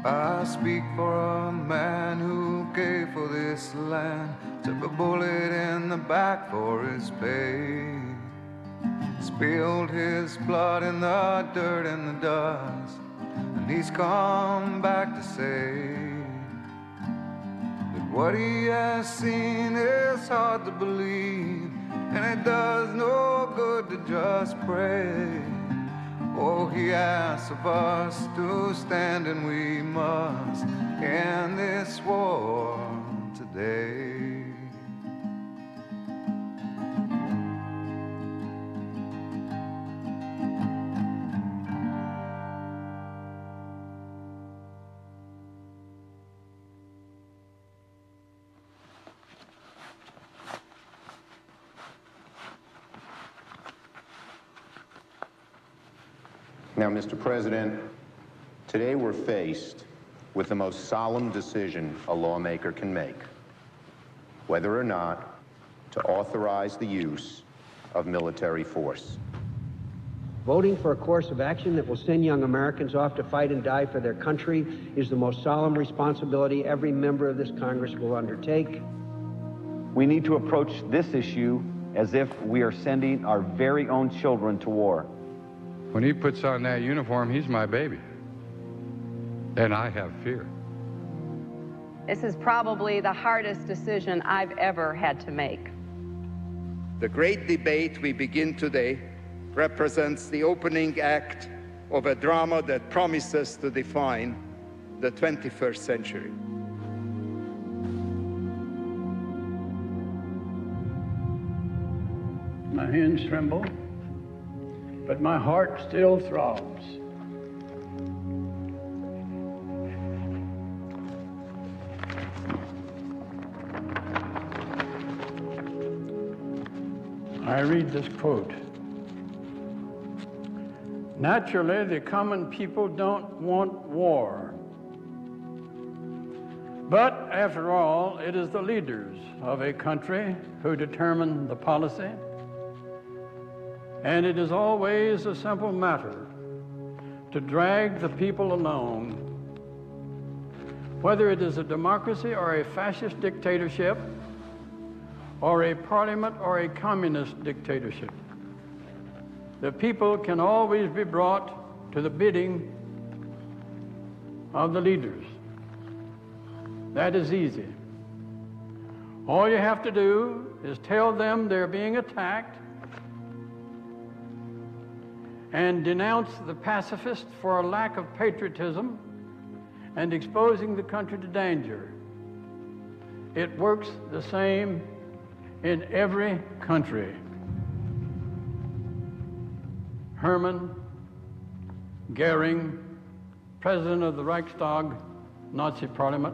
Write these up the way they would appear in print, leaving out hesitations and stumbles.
I speak for a man who gave for this land, took a bullet in the back for his pay, spilled his blood in the dirt and the dust, and he's come back to say that what he has seen is hard to believe, and it does no good to just pray. Oh, he asks of us to stand, and we must end this war today. Now, Mr. President, today we're faced with the most solemn decision a lawmaker can make, whether or not to authorize the use of military force. Voting for a course of action that will send young Americans off to fight and die for their country is the most solemn responsibility every member of this Congress will undertake. We need to approach this issue as if we are sending our very own children to war. When he puts on that uniform, he's my baby. And I have fear. This is probably the hardest decision I've ever had to make. The great debate we begin today represents the opening act of a drama that promises to define the 21st century. My hands tremble, but my heart still throbs. I read this quote. Naturally, the common people don't want war. But after all, it is the leaders of a country who determine the policy. And it is always a simple matter to drag the people along, whether it is a democracy or a fascist dictatorship, or a parliament or a communist dictatorship. The people can always be brought to the bidding of the leaders. That is easy. All you have to do is tell them they're being attacked and denounce the pacifists for a lack of patriotism and exposing the country to danger. It works the same in every country. Hermann Goering, President of the Reichstag, Nazi Parliament,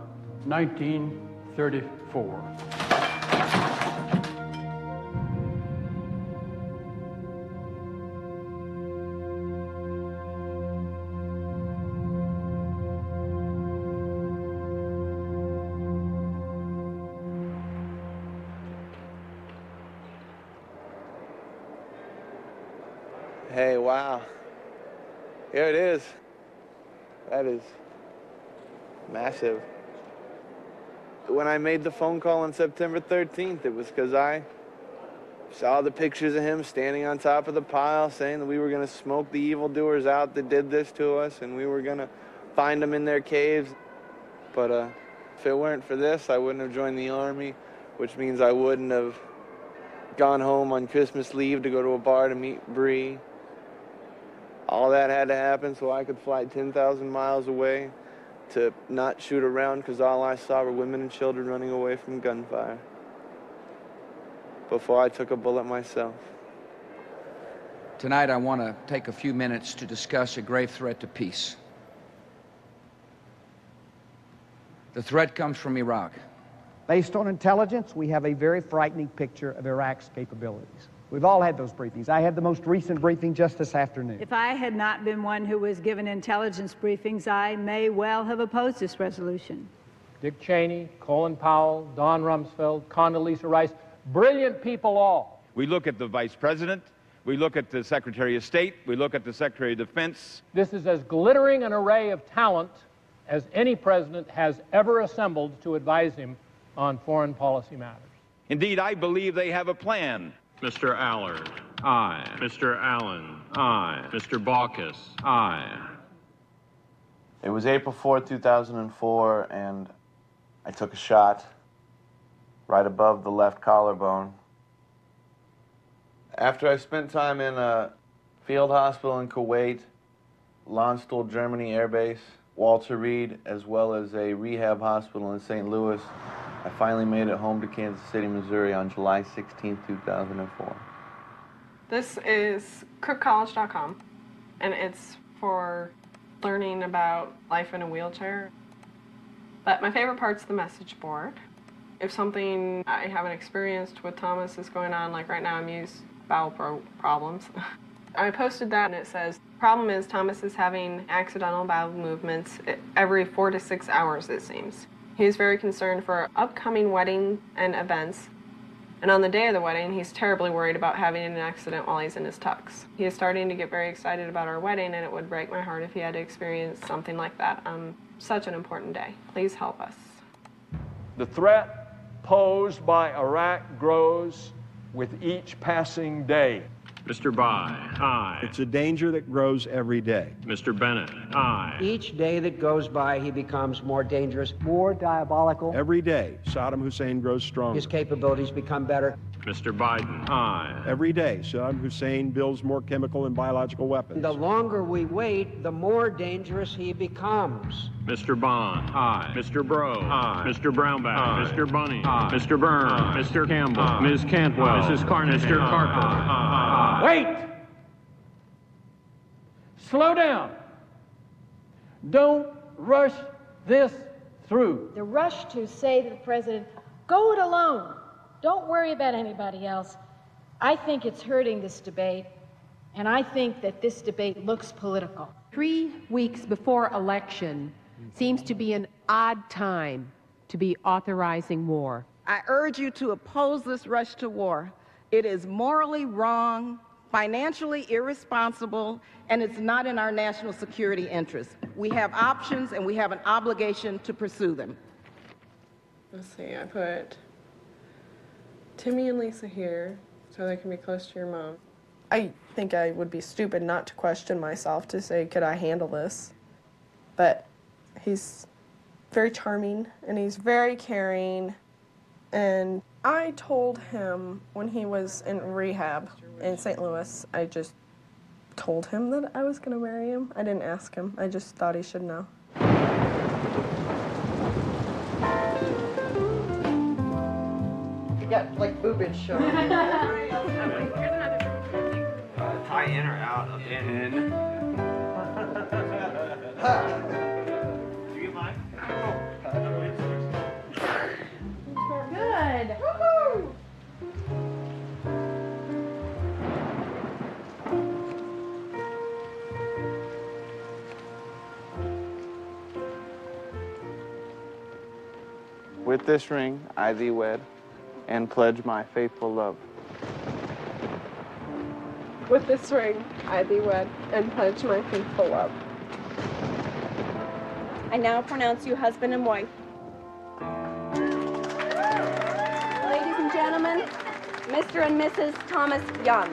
1934. Hey, wow. Here it is. That is massive. When I made the phone call on September 13th, it was because I saw the pictures of him standing on top of the pile saying that we were going to smoke the evildoers out that did this to us, and we were going to find them in their caves. But if it weren't for this, I wouldn't have joined the Army, which means I wouldn't have gone home on Christmas leave to go to a bar to meet Bree. All that had to happen so I could fly 10,000 miles away to not shoot around because all I saw were women and children running away from gunfire before I took a bullet myself. Tonight I want to take a few minutes to discuss a grave threat to peace. The threat comes from Iraq. Based on intelligence, we have a very frightening picture of Iraq's capabilities. We've all had those briefings. I had the most recent briefing just this afternoon. If I had not been one who was given intelligence briefings, I may well have opposed this resolution. Dick Cheney, Colin Powell, Don Rumsfeld, Condoleezza Rice, brilliant people all. We look at the Vice President, we look at the Secretary of State, we look at the Secretary of Defense. This is as glittering an array of talent as any president has ever assembled to advise him on foreign policy matters. Indeed, I believe they have a plan. Mr. Allard. Aye. Mr. Allen. Aye. Mr. Baucus. Aye. It was April 4th, 2004, and I took a shot right above the left collarbone. After I spent time in a field hospital in Kuwait, Landstuhl, Germany Air Base, Walter Reed, as well as a rehab hospital in St. Louis, I finally made it home to Kansas City, Missouri on July 16, 2004. This is crookcollege.com, and it's for learning about life in a wheelchair. But my favorite part's the message board. If something I haven't experienced with Thomas is going on, like right now I'm used bowel problems, I posted that and it says, problem is Thomas is having accidental bowel movements every 4 to 6 hours, it seems. He's very concerned for upcoming wedding and events. And on the day of the wedding, he's terribly worried about having an accident while he's in his tux. He is starting to get very excited about our wedding, and it would break my heart if he had to experience something like that on such an important day. Please help us. The threat posed by Iraq grows with each passing day. Mr. Bai. Aye. It's a danger that grows every day. Mr. Bennett. Aye. Each day that goes by, he becomes more dangerous, more diabolical. Every day, Saddam Hussein grows stronger. His capabilities become better. Mr. Biden. Aye. Every day, Saddam Hussein builds more chemical and biological weapons. The longer we wait, the more dangerous he becomes. Mr. Bond. Aye. Mr. Bro. Aye. Mr. Brownback. Aye. Mr. Bunny. Aye. Mr. Byrne. Aye. Mr. Campbell. Aye. Ms. Cantwell. Aye. Mrs. Carnage. Mr. Carper. Aye. Wait! Slow down. Don't rush this through. The rush to say to the president, go it alone. Don't worry about anybody else. I think it's hurting this debate, and I think that this debate looks political. 3 weeks before election seems to be an odd time to be authorizing war. I urge you to oppose this rush to war. It is morally wrong, financially irresponsible, and it's not in our national security interest. We have options, and we have an obligation to pursue them. Let's see, I put Timmy and Lisa here so they can be close to your mom. I think I would be stupid not to question myself to say, could I handle this? But he's very charming and he's very caring. And I told him when he was in rehab in St. Louis, I just told him that I was going to marry him. I didn't ask him. I just thought he should know. You got like boobage showing. Tie in or out of in. Do you mind? Good. Woohoo! With this ring, I thee wed, and pledge my faithful love. With this ring, I thee wed and pledge my faithful love. I now pronounce you husband and wife. Ladies and gentlemen, Mr. and Mrs. Thomas Young.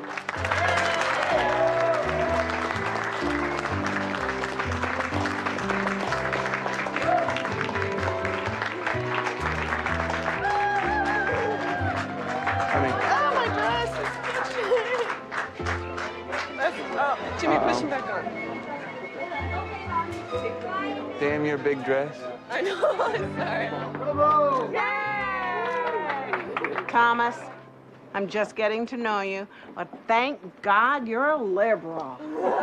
Jimmy, push him back on. Damn your big dress. I know, I'm sorry. Thomas, I'm just getting to know you, but thank God you're a liberal.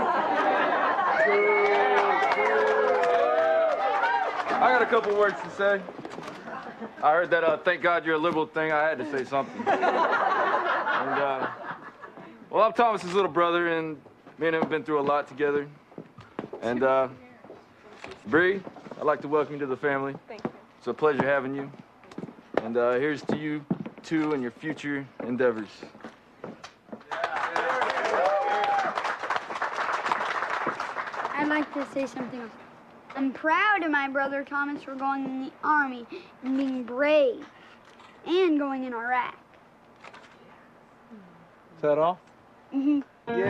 I got a couple words to say. I heard that thank God you're a liberal thing. I had to say something. And, well, I'm Thomas's little brother, and me and him have been through a lot together. And, Bree, I'd like to welcome you to the family. Thank you. It's a pleasure having you. And here's to you two and your future endeavors. I'd like to say something. I'm proud of my brother Thomas for going in the Army and being brave and going in Iraq. Is that all? Mm-hmm.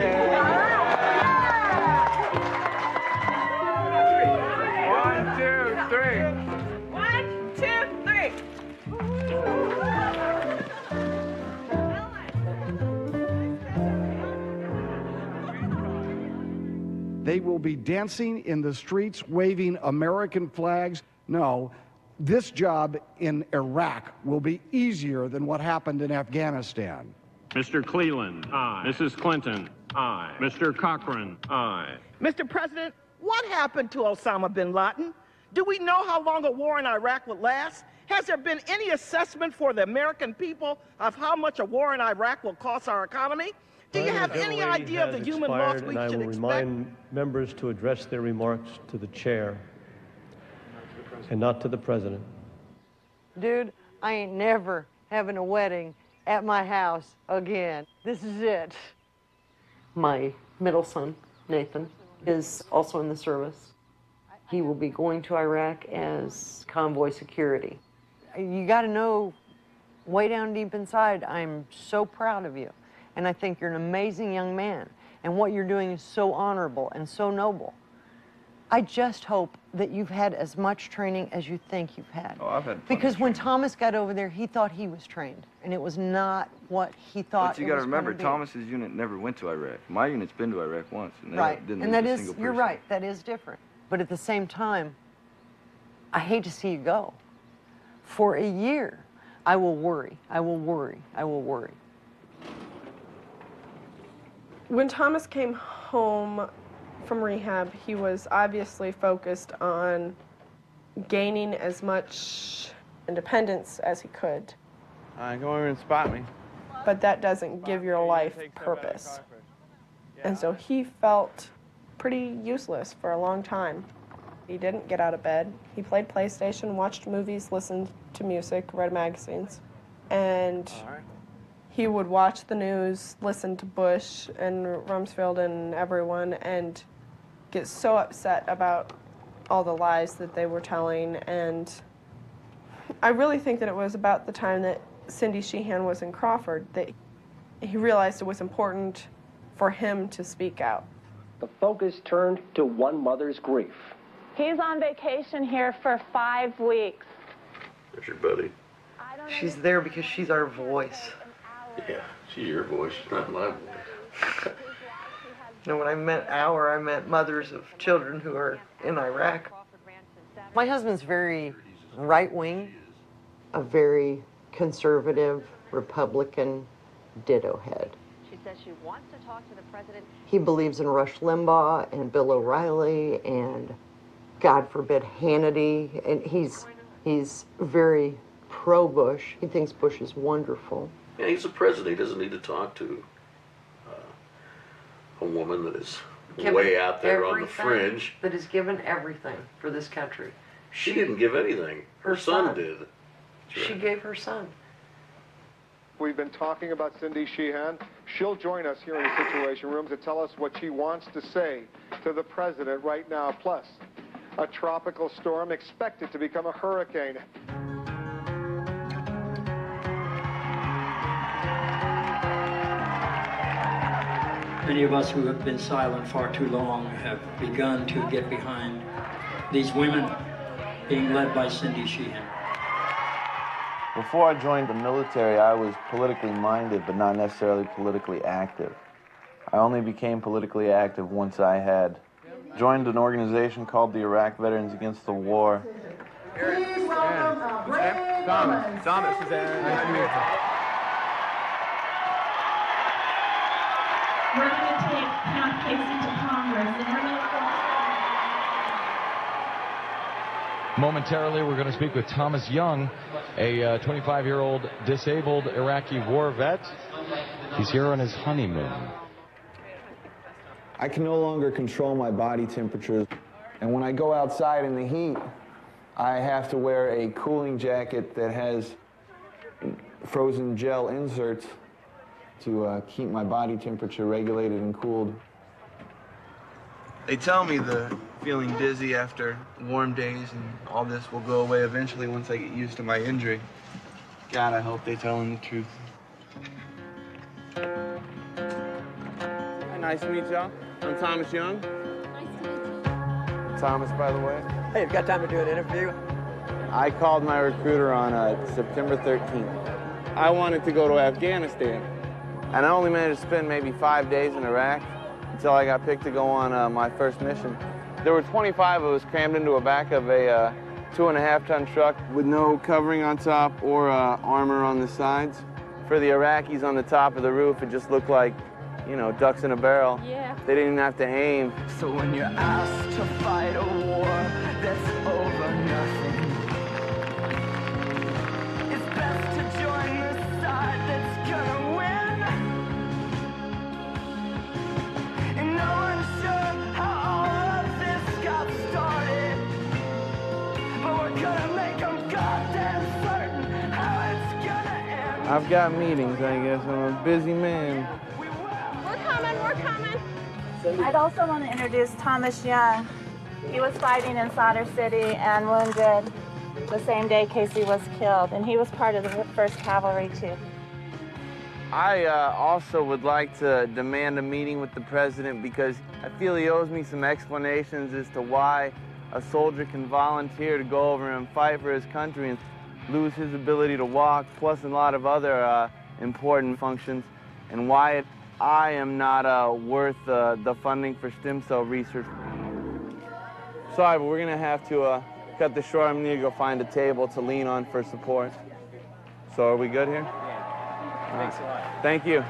One, two, three. 1, 2, 3. They will be dancing in the streets, waving American flags. No, this job in Iraq will be easier than what happened in Afghanistan. Mr. Cleland, aye. Mrs. Clinton, aye. Mr. Cochran, aye. Mr. President, what happened to Osama bin Laden? Do we know how long a war in Iraq would last? Has there been any assessment for the American people of how much a war in Iraq will cost our economy? Do you have any idea of the human loss we should expect? I will remind members to address their remarks to the chair and not to the president. Dude, I ain't never having a wedding at my house again. This is it. My middle son, Nathan, is also in the service. He will be going to Iraq as convoy security. You got to know, way down deep inside, I'm so proud of you. And I think you're an amazing young man. And what you're doing is so honorable and so noble. I just hope that you've had as much training as you think you've had. Oh, I've had Because when Thomas got over there, he thought he was trained. And it was not what he thought. But you got to remember, Thomas's unit never went to Iraq. My unit's been to Iraq once. And Right. Didn't And lose that a is, single you're person. right, that is different. But at the same time, I hate to see you go. For a year, I will worry, I will worry, I will worry. When Thomas came home from rehab, he was obviously focused on gaining as much independence as he could. All right, go over and spot me. But that doesn't give your life purpose. And so he felt pretty useless for a long time. He didn't get out of bed. He played PlayStation, watched movies, listened to music, read magazines. And he would watch the news, listen to Bush and Rumsfeld and everyone, and get so upset about all the lies that they were telling. And I really think that it was about the time that Cindy Sheehan was in Crawford that he realized it was important for him to speak out. The focus turned to one mother's grief. He's on vacation here for 5 weeks. That's your buddy. She's there because she's our voice. Yeah, she's your voice, she's not my voice. You know, when I meant our, I meant mothers of children who are in Iraq. My husband's very right-wing, a very conservative Republican ditto head. She says she wants to talk to the president. He believes in Rush Limbaugh and Bill O'Reilly and, God forbid, Hannity. And he's very pro-Bush. He thinks Bush is wonderful. Yeah, he's the president. He doesn't need to talk to a woman that is way out there on the fringe. That has given everything for this country. She didn't give anything. Her son did. She gave her son. We've been talking about Cindy Sheehan. She'll join us here in the Situation Room to tell us what she wants to say to the president right now. Plus, a tropical storm expected to become a hurricane. Many of us who have been silent far too long have begun to get behind these women being led by Cindy Sheehan. Before I joined the military, I was politically minded, but not necessarily politically active. I only became politically active once I had joined an organization called the Iraq Veterans Against the War. Please welcome a brave woman. Thomas, Suzanne. Nice to meet you. We're going to take Count Casey to Congress, and we're going to... Momentarily, we're going to speak with Thomas Young, a 25-year-old disabled Iraqi war vet. He's here on his honeymoon. I can no longer control my body temperature, and when I go outside in the heat, I have to wear a cooling jacket that has frozen gel inserts to keep my body temperature regulated and cooled. They tell me the feeling dizzy after warm days and all this will go away eventually once I get used to my injury. God, I hope they tell them the truth. Hi, nice to meet y'all. I'm Thomas Young. Nice to meet you. Thomas, by the way. Hey, you've got time to do an interview? I called my recruiter on September 13th. I wanted to go to Afghanistan, and I only managed to spend maybe 5 days in Iraq until I got picked to go on my first mission. There were 25 of us crammed into a back of a 2.5-ton truck with no covering on top or armor on the sides. For the Iraqis on the top of the roof, it just looked like, you know, ducks in a barrel. Yeah. They didn't even have to aim. So when you're asked to fight a war that's over nothing, it's best to join the side that's gonna win. And no one's sure how all of this got started, but we're gonna make them goddamn certain how it's gonna end. I've got meetings, I guess. I'm a busy man. We're coming. I'd also want to introduce Thomas Young. He was fighting in Sadr City and wounded the same day Casey was killed, and he was part of the 1st Cavalry too. I also would like to demand a meeting with the president because I feel he owes me some explanations as to why a soldier can volunteer to go over and fight for his country and lose his ability to walk, plus a lot of other important functions, and why I am not worth the funding for stem cell research. Sorry, but we're gonna have to cut this short. I'm gonna need to go find a table to lean on for support. So are we good here? Thanks a lot. Thank you.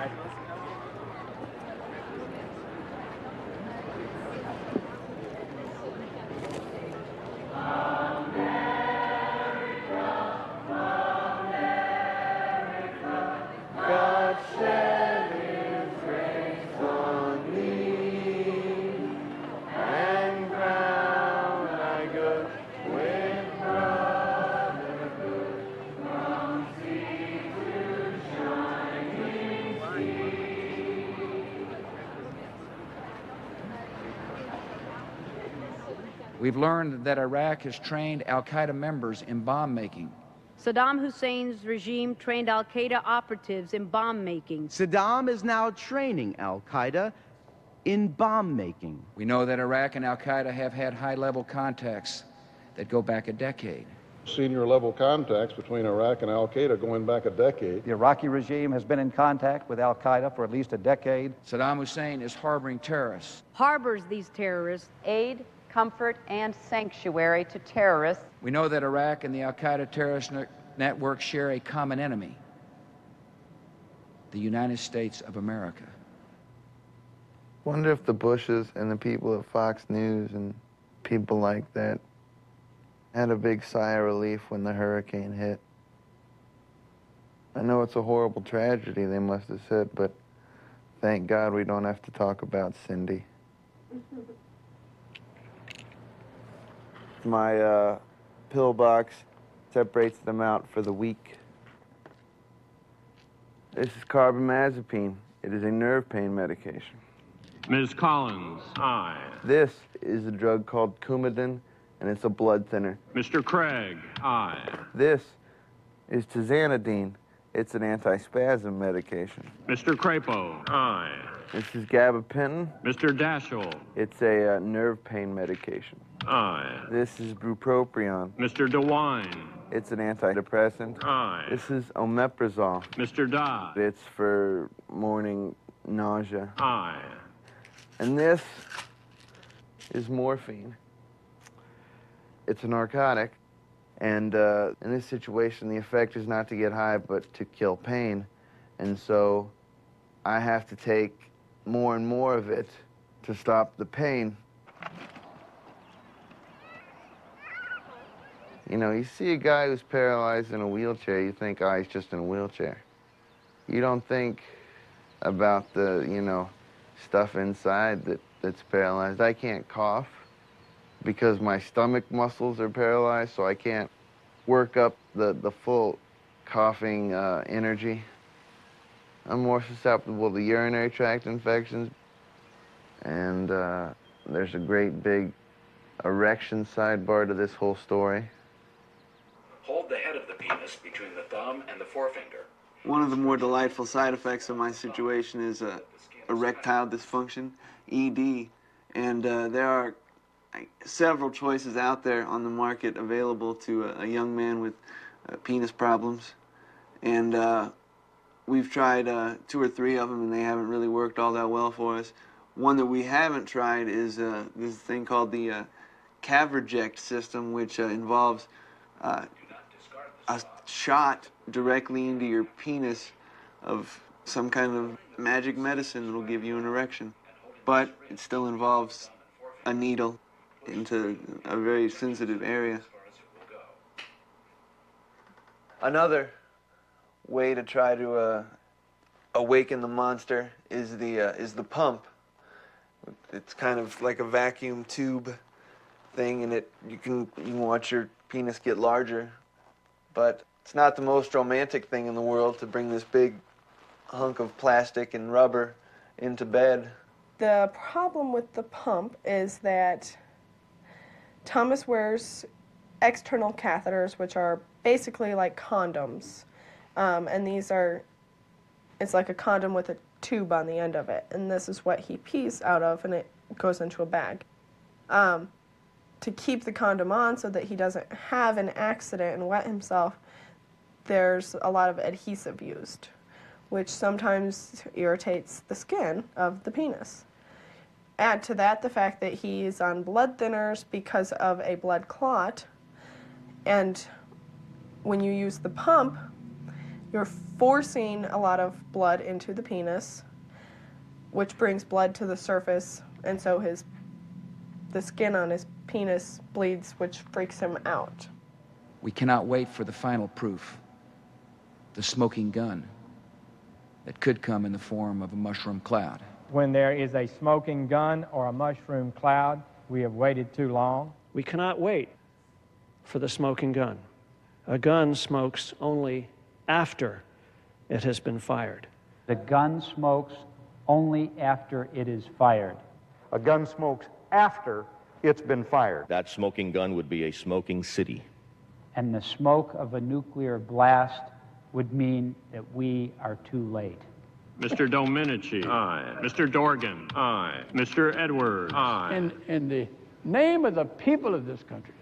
We've learned that Iraq has trained al-Qaeda members in bomb making. Saddam Hussein's regime trained al-Qaeda operatives in bomb making. Saddam is now training al-Qaeda in bomb making. We know that Iraq and al-Qaeda have had high-level contacts that go back a decade. Senior level contacts between Iraq and al-Qaeda going back a decade. The Iraqi regime has been in contact with al-Qaeda for at least a decade. Saddam Hussein is harboring terrorists. Harbors these terrorists. Aid, comfort, and sanctuary to terrorists. We know that Iraq and the al-Qaeda terrorist network share a common enemy, the United States of America. Wonder if the Bushes and the people at Fox News and people like that had a big sigh of relief when the hurricane hit. I know it's a horrible tragedy, they must have said, but thank God we don't have to talk about Cindy. My pill box separates them out for the week. This is carbamazepine. It is a nerve pain medication. Ms. Collins, aye. This is a drug called Coumadin, and it's a blood thinner. Mr. Craig, aye. This is Tizanidine. It's an antispasm medication. Mr. Crapo, aye. This is gabapentin. Mr. Dashel. It's a nerve pain medication. Aye. This is bupropion. Mr. DeWine. It's an antidepressant. Aye. This is omeprazole. Mr. Dodd. It's for morning nausea. Aye. And this is morphine. It's a narcotic, and in this situation, the effect is not to get high, but to kill pain. And so I have to take more and more of it to stop the pain. You know, you see a guy who's paralyzed in a wheelchair, you think, oh, he's just in a wheelchair. You don't think about the, you know, stuff inside that's paralyzed. I can't cough because my stomach muscles are paralyzed, so I can't work up the full coughing energy. I'm more susceptible to urinary tract infections, and There's a great big erection sidebar to this whole story. Hold the head of the penis between the thumb and the forefinger. One of the more delightful side effects of my situation is erectile dysfunction, ED, and there are several choices out there on the market available to a young man with penis problems, and we've tried 2 or 3 of them and they haven't really worked all that well for us. One that we haven't tried is this thing called the Caverject system, which involves a shot directly into your penis of some kind of magic medicine that will give you an erection. But it still involves a needle into a very sensitive area. Another way to try to awaken the monster is the pump. It's kind of like a vacuum tube thing, and you can watch your penis get larger. But it's not the most romantic thing in the world to bring this big hunk of plastic and rubber into bed. The problem with the pump is that Thomas wears external catheters, which are basically like condoms. And it's like a condom with a tube on the end of it. And this is what he pees out of, and it goes into a bag. To keep the condom on so that he doesn't have an accident and wet himself, there's a lot of adhesive used, which sometimes irritates the skin of the penis. Add to that the fact that he's on blood thinners because of a blood clot, and when you use the pump, you're forcing a lot of blood into the penis, which brings blood to the surface, and so the skin on his penis bleeds, which freaks him out. We cannot wait for the final proof, the smoking gun, that could come in the form of a mushroom cloud. When there is a smoking gun or a mushroom cloud, we have waited too long. We cannot wait for the smoking gun. A gun smokes only after it has been fired. The gun smokes only after it is fired. A gun smokes after it's been fired. That smoking gun would be a smoking city. And the smoke of a nuclear blast would mean that we are too late. Mr. Domenici. Aye. Mr. Dorgan. Aye. Mr. Edwards. Aye. In the name of the people of this country,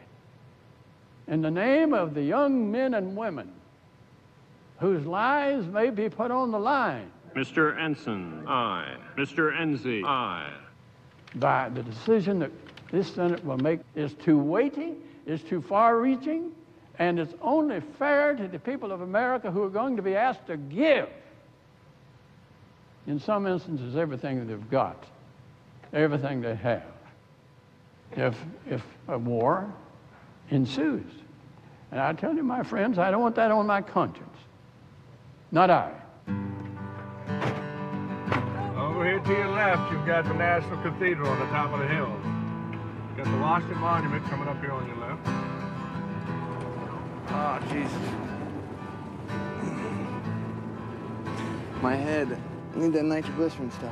in the name of the young men and women whose lives may be put on the line. Mr. Ensign. Aye. Mr. Enzi. Aye. By the decision that this Senate will make is too weighty, is too far-reaching, and it's only fair to the people of America who are going to be asked to give, in some instances, everything that they've got, everything they have, if a war ensues. And I tell you, my friends, I don't want that on my conscience. Not I. Over here to your left, you've got the National Cathedral on the top of the hill. You've got the Washington Monument coming up here on your left. Oh, Jesus. My head. I need that nitroglycerin stuff.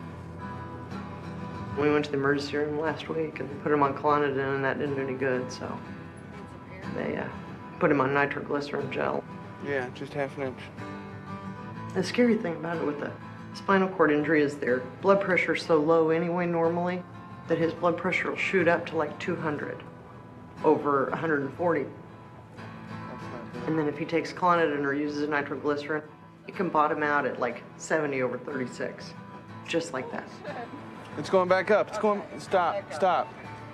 We went to the emergency room last week and put him on Clonidine, and that didn't do any good, so they put him on nitroglycerin gel. Yeah, just half an inch. The scary thing about it with the spinal cord injury is their blood pressure is so low anyway normally that his blood pressure will shoot up to like 200 over 140. And then if he takes Clonidine or uses nitroglycerin, it can bottom out at like 70 over 36, just like that. It's going back up. It's going. Stop. Stop.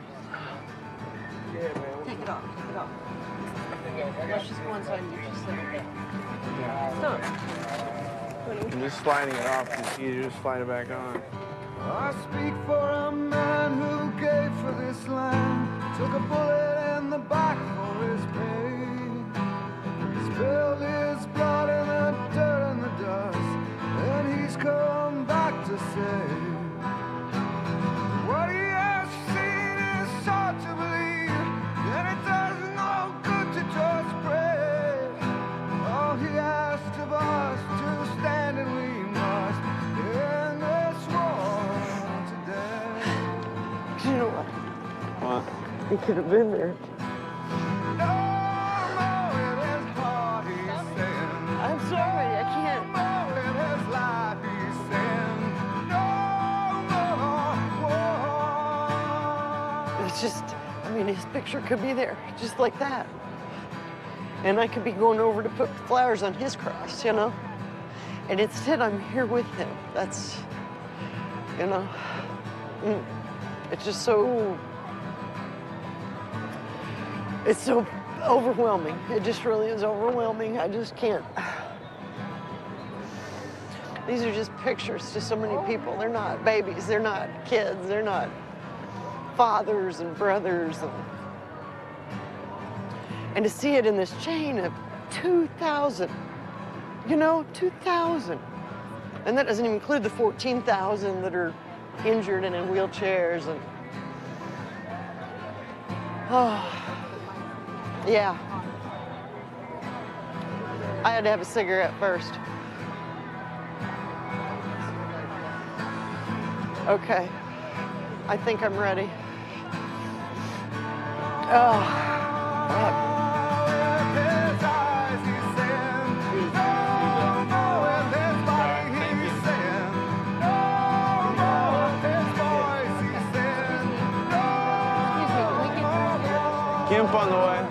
Take it off. Take it off. Let's just go inside and just sit okay. Stop. I'm just sliding it off. It's easier to slide it back on. I speak for a man who gave for this land, took a bullet in the back for his pain. He spilled his blood in the dirt and the dust, and he's come back to say what he has seen is hard to believe, and it does no good to just pray. All he asked of us to stand, and we must end this war today. He could have been there. I'm sorry, I can't. It's just, I mean, his picture could be there, just like that. And I could be going over to put flowers on his cross, you know? And instead, I'm here with him. That's, you know, it's just so, it's so overwhelming. It just really is overwhelming. I just can't. These are just pictures to so many people. They're not babies, they're not kids, they're not fathers and brothers. And to see it in this chain of 2,000, you know, 2,000. And that doesn't even include the 14,000 that are injured and in wheelchairs. And oh, yeah. I had to have a cigarette first. Okay, I think I'm ready. Oh. Gimp on the way.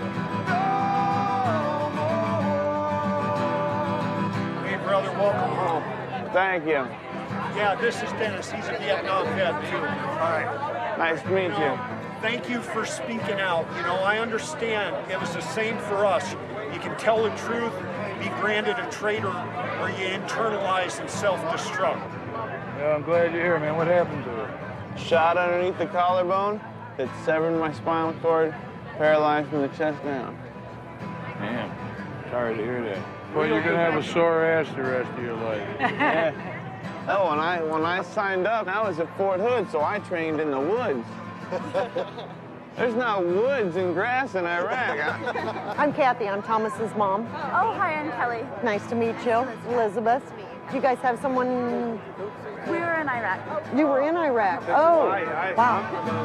Hey, brother, welcome home. Thank you. Yeah, this is Dennis. He's a Vietnam vet, too. All right. Nice to meet you. Thank you for speaking out. You know, I understand it was the same for us. You can tell the truth, be branded a traitor, or you internalize and self-destruct. Yeah, I'm glad you're here, man. What happened to her? Shot underneath the collarbone. It severed my spinal cord, paralyzed from the chest down. Man, sorry to hear that. Well, you're gonna have a sore ass the rest of your life. Yeah. Oh, when I signed up, I was at Fort Hood, so I trained in the woods. There's not woods and grass in Iraq. I'm Kathy. I'm Thomas's mom. Oh, hi, I'm Kelly. Nice to meet you, Elizabeth. Do you guys have someone? We were in Iraq. You were in Iraq. Oh, wow.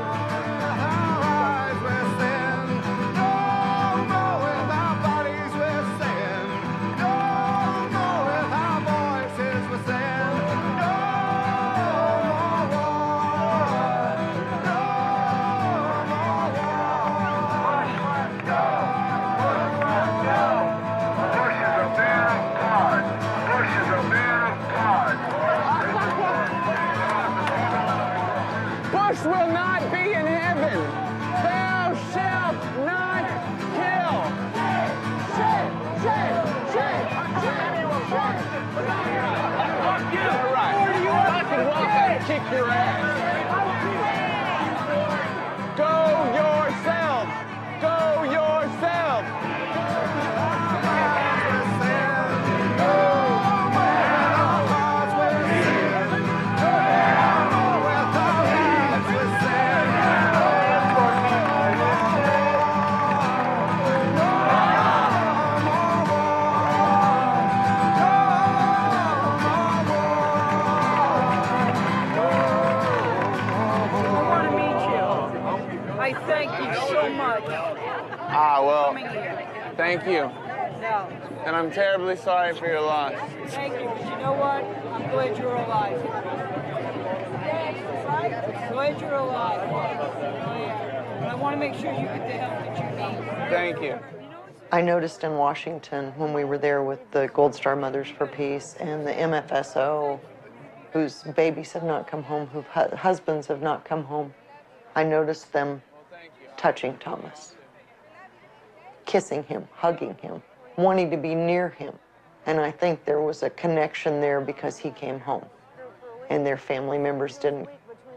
Bush will not be in heaven. Thou shalt not kill. All right. I can walk and kick your ass. Go yourself. Go yourself. I thank you so much. Ah, well, Coming here. thank you. No, And I'm terribly sorry for your loss. thank you, but you know what? I'm glad you're alive. Glad you're alive. Oh, yeah. But I want to make sure you get the help that you need. Thank you. I noticed in Washington when we were there with the Gold Star Mothers for Peace and the MFSO, whose babies have not come home, whose husbands have not come home, I noticed them touching Thomas, kissing him, hugging him, wanting to be near him. And I think there was a connection there because he came home and their family members didn't.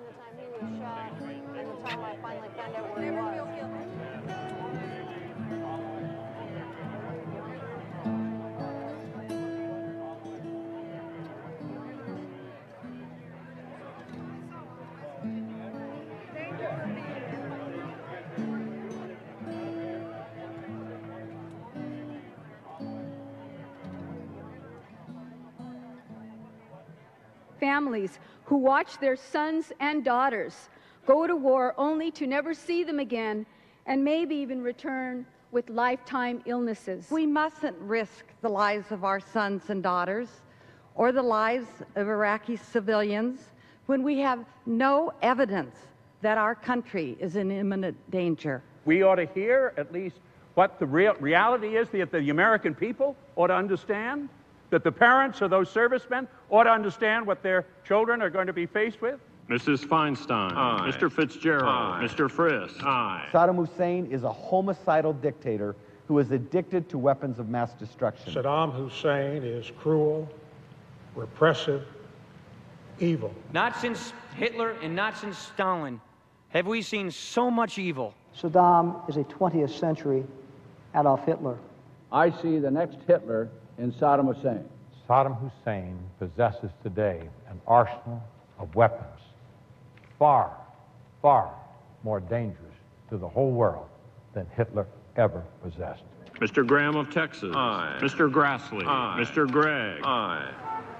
Families who watch their sons and daughters go to war only to never see them again and maybe even return with lifetime illnesses. We mustn't risk the lives of our sons and daughters or the lives of Iraqi civilians when we have no evidence that our country is in imminent danger. We ought to hear at least what the reality is that the American people ought to understand, that the parents of those servicemen ought to understand what their children are going to be faced with. Mrs. Feinstein. Aye. Mr. Fitzgerald. Aye. Mr. Frist. Aye. Saddam Hussein is a homicidal dictator who is addicted to weapons of mass destruction. Saddam Hussein is cruel, repressive, evil. Not since Hitler and not since Stalin have we seen so much evil. Saddam is a 20th century Adolf Hitler. I see the next Hitler in Saddam Hussein. Saddam Hussein possesses today an arsenal of weapons far, far more dangerous to the whole world than Hitler ever possessed. Mr. Graham of Texas. Aye. Mr. Grassley. Aye. Mr. Gregg. Aye.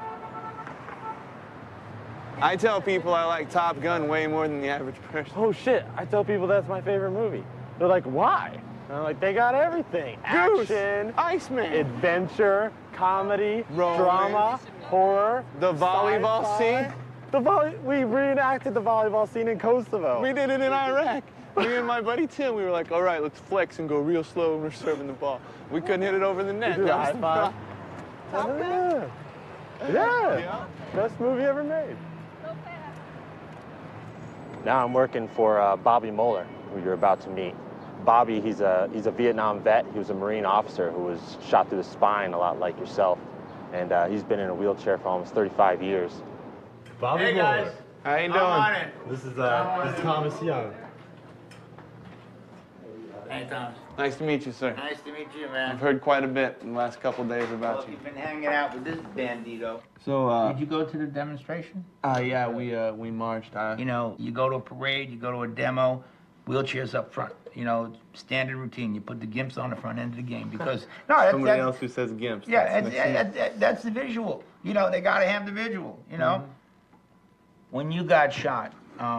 I tell people I like Top Gun way more than the average person. Oh shit, I tell people that's my favorite movie. They're like, why? And I'm like, they got everything. Goose, action, Iceman, adventure, comedy, romance, drama, horror, the volleyball scene. We reenacted the volleyball scene in Kosovo. We did it in Iraq. Me and my buddy Tim, we were like, all right, let's flex and go real slow when we're serving the ball. We couldn't hit it over the net. High five. Yeah. Best movie ever made. Now I'm working for Bobby Moeller, who you're about to meet. Bobby, he's a Vietnam vet. He was a Marine officer who was shot through the spine, a lot like yourself. And he's been in a wheelchair for almost 35 years. Bobby Hey, Moeller. guys. How you doing? I'm on it. This is Thomas Young. Hey, Thomas. Nice to meet you, sir. Nice to meet you, man. I've heard quite a bit in the last couple of days about you. You've been hanging out with this bandito. So, did you go to the demonstration? Yeah, we marched. You know, you go to a parade, you go to a demo, wheelchairs up front. You know, standard routine. You put the gimps on the front end of the game because somebody else who says gimps. Yeah, that's the visual. You know, they gotta have the visual. You know, when you got shot,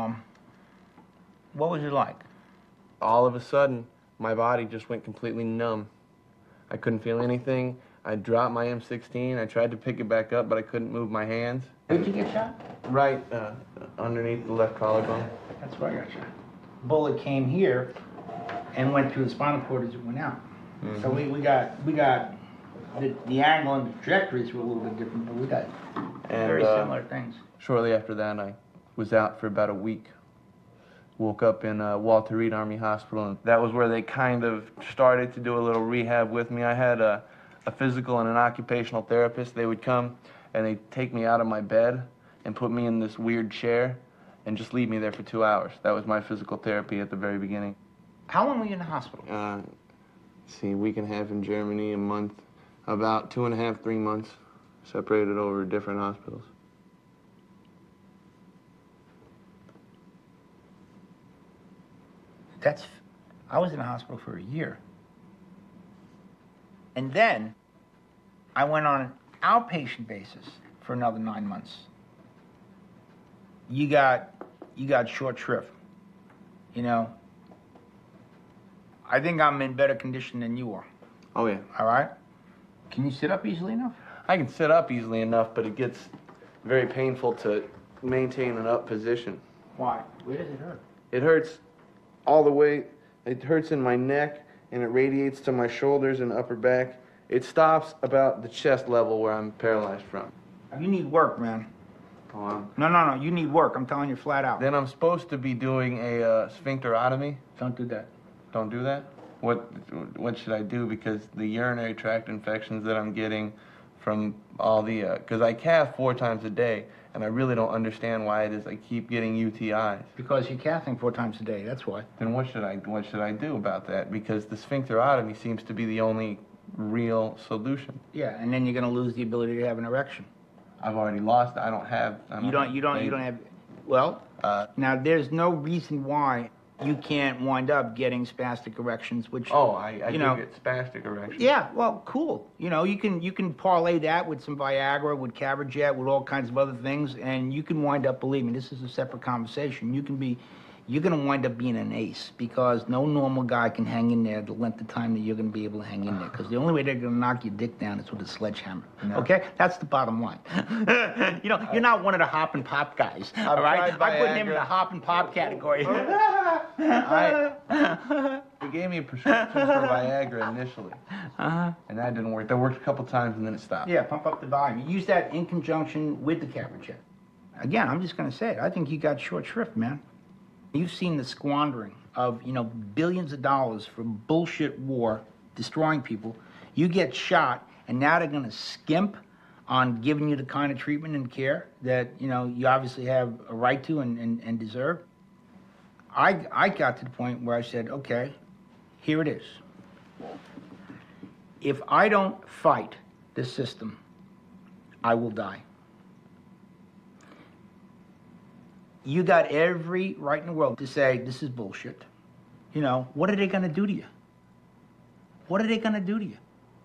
what was it like? All of a sudden, my body just went completely numb. I couldn't feel anything. I dropped my M16. I tried to pick it back up, but I couldn't move my hands. Where'd you get shot? Right underneath the left collarbone. That's where I got shot. Bullet came here and went through the spinal cord as it went out. So we got the angle and the trajectories were a little bit different, but we got very similar things. Shortly after that, I was out for about a week. Woke up in Walter Reed Army Hospital, and that was where they kind of started to do a little rehab with me. I had a physical and an occupational therapist. They would come and they'd take me out of my bed and put me in this weird chair and just leave me there for 2 hours. That was my physical therapy at the very beginning. How long were you in the hospital? A week and a half in Germany, a month, about 2.5, 3 months, separated over different hospitals. I was in the hospital for a year. And then I went on an outpatient basis for another 9 months. You got short shrift. You know, I think I'm in better condition than you are. Oh, yeah. All right? Can you sit up easily enough? I can sit up easily enough, but it gets very painful to maintain an up position. Why? Where does it hurt? It hurts all the way. It hurts in my neck, and it radiates to my shoulders and upper back. It stops about the chest level where I'm paralyzed from. You need work, man. No, you need work. I'm telling you flat out. Then I'm supposed to be doing a sphincterotomy. Don't do that. Don't do that? What should I do? Because the urinary tract infections that I'm getting from all the, because I calf 4 times a day, and I really don't understand why it is I keep getting UTIs. Because you're calving 4 times a day, that's why. Then what should I do about that? Because the sphincterotomy seems to be the only real solution. Yeah, and then you're gonna lose the ability to have an erection. I've already lost it. I don't have. You don't have. Well, now there's no reason why you can't wind up getting spastic erections, which I do get spastic erections. Yeah, well, cool. You know, you can parlay that with some Viagra, with Caberjet, with all kinds of other things, and you can wind up. Believe me, this is a separate conversation. You can be you're going to wind up being an ace because no normal guy can hang in there the length of time that you're going to be able to hang in there because the only way they're going to knock your dick down is with a sledgehammer. No. Okay? That's the bottom line. You know, you're not one of the hop and pop guys, all right? I'm putting him in the hop and pop category. He gave me a prescription for Viagra initially, and that didn't work. That worked a couple times, and then it stopped. Yeah, pump up the volume. Use that in conjunction with the Cabaret. Again, I'm just going to say it. I think you got short shrift, man. You've seen the squandering of, you know, billions of dollars for bullshit war, destroying people. You get shot, and now they're going to skimp on giving you the kind of treatment and care that, you know, you obviously have a right to and deserve. I got to the point where I said, okay, here it is. If I don't fight this system, I will die. You got every right in the world to say, this is bullshit. You know, what are they going to do to you? What are they going to do to you?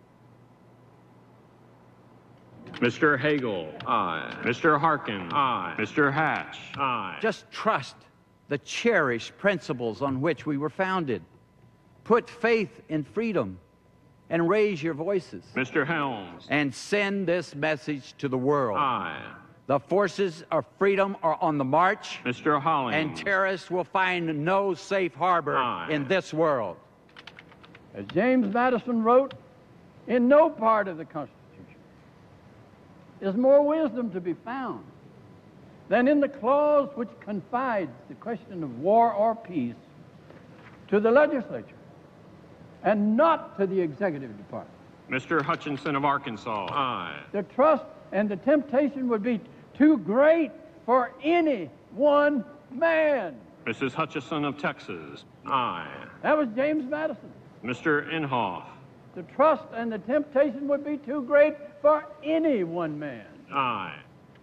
Mr. Hagel, aye. Mr. Harkin, aye. Mr. Hatch, aye. Just trust the cherished principles on which we were founded. Put faith in freedom and raise your voices. Mr. Helms. And send this message to the world. Aye. The forces of freedom are on the march. Mr. Hollings. And terrorists will find no safe harbor in this world. As James Madison wrote, in no part of the Constitution is more wisdom to be found than in the clause which confides the question of war or peace to the legislature and not to the executive department. Mr. Hutchinson of Arkansas, aye. The trust and the temptation would be too great for any one man. Mrs. Hutchison of Texas, aye. That was James Madison. Mr. Inhofe, The trust and the temptation would be too great for any one man. aye.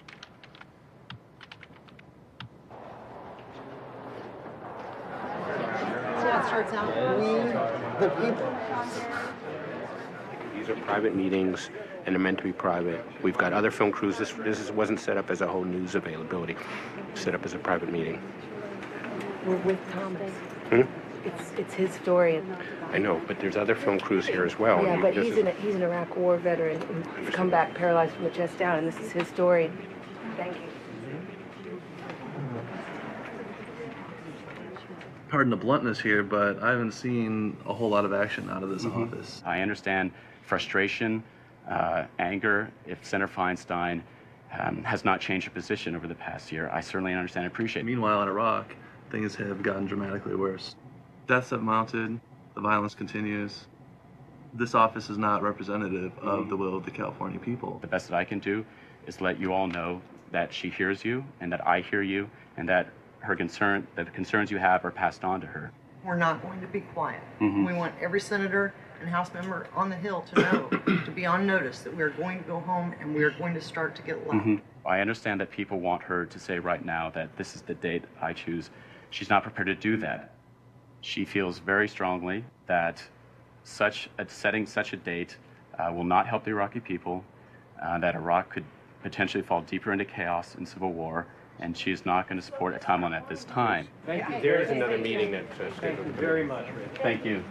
See how it starts out? We, the people. These are private meetings, and they're meant to be private. We've got other film crews. This wasn't set up as a whole news availability. Set up as a private meeting. We're with Thomas. Hmm? It's his story. I know, but there's other film crews here as well. Yeah, but This he's is- an Iraq War veteran who's come back paralyzed from the chest down, and this is his story. Thank you. Pardon the bluntness here, but I haven't seen a whole lot of action out of this office. I understand frustration, anger. If Senator Feinstein has not changed her position over the past year, I certainly understand and appreciate it. Meanwhile, in Iraq, things have gotten dramatically worse. Deaths have mounted, the violence continues. This office is not representative of the will of the California people. The best that I can do is let you all know that she hears you and that I hear you and that the concerns you have are passed on to her. We're not going to be quiet. Mhm. We want every senator and House member on the Hill to know, to be on notice that we're going to go home and we're going to start to get loud. I understand that people want her to say right now that this is the date I choose. She's not prepared to do that. She feels very strongly that setting such a date will not help the Iraqi people, that Iraq could potentially fall deeper into chaos and civil war, and she's not going to support a timeline at this time. Thank you. There is another meeting that's scheduled. Thank you very much, Thank you.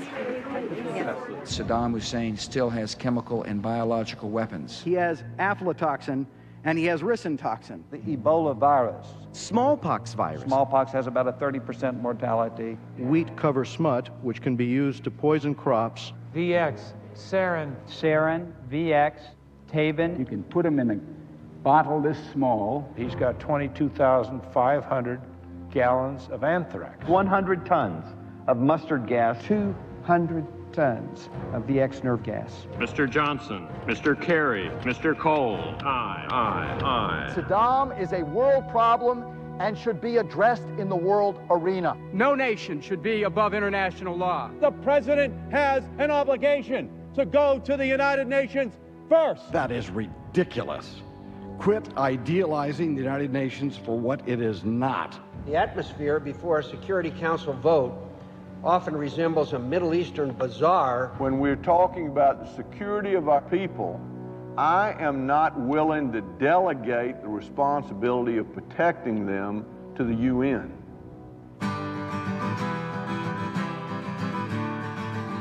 Saddam Hussein still has chemical and biological weapons. He has aflatoxin and he has ricin toxin. The Ebola virus. Smallpox virus. Smallpox has about a 30% mortality. Wheat cover smut, which can be used to poison crops. VX, sarin, VX, Tabin. You can put them in a bottle this small. He's got 22,500 gallons of anthrax. 100 tons of mustard gas. 200 tons of VX nerve gas. Mr. Johnson, Mr. Kerry, Mr. Cole, aye, aye, aye. Saddam is a world problem and should be addressed in the world arena. No nation should be above international law. The president has an obligation to go to the United Nations first. That is ridiculous. Quit idealizing the United Nations for what it is not. The atmosphere before a Security Council vote often resembles a Middle Eastern bazaar. When we're talking about the security of our people, I am not willing to delegate the responsibility of protecting them to the UN.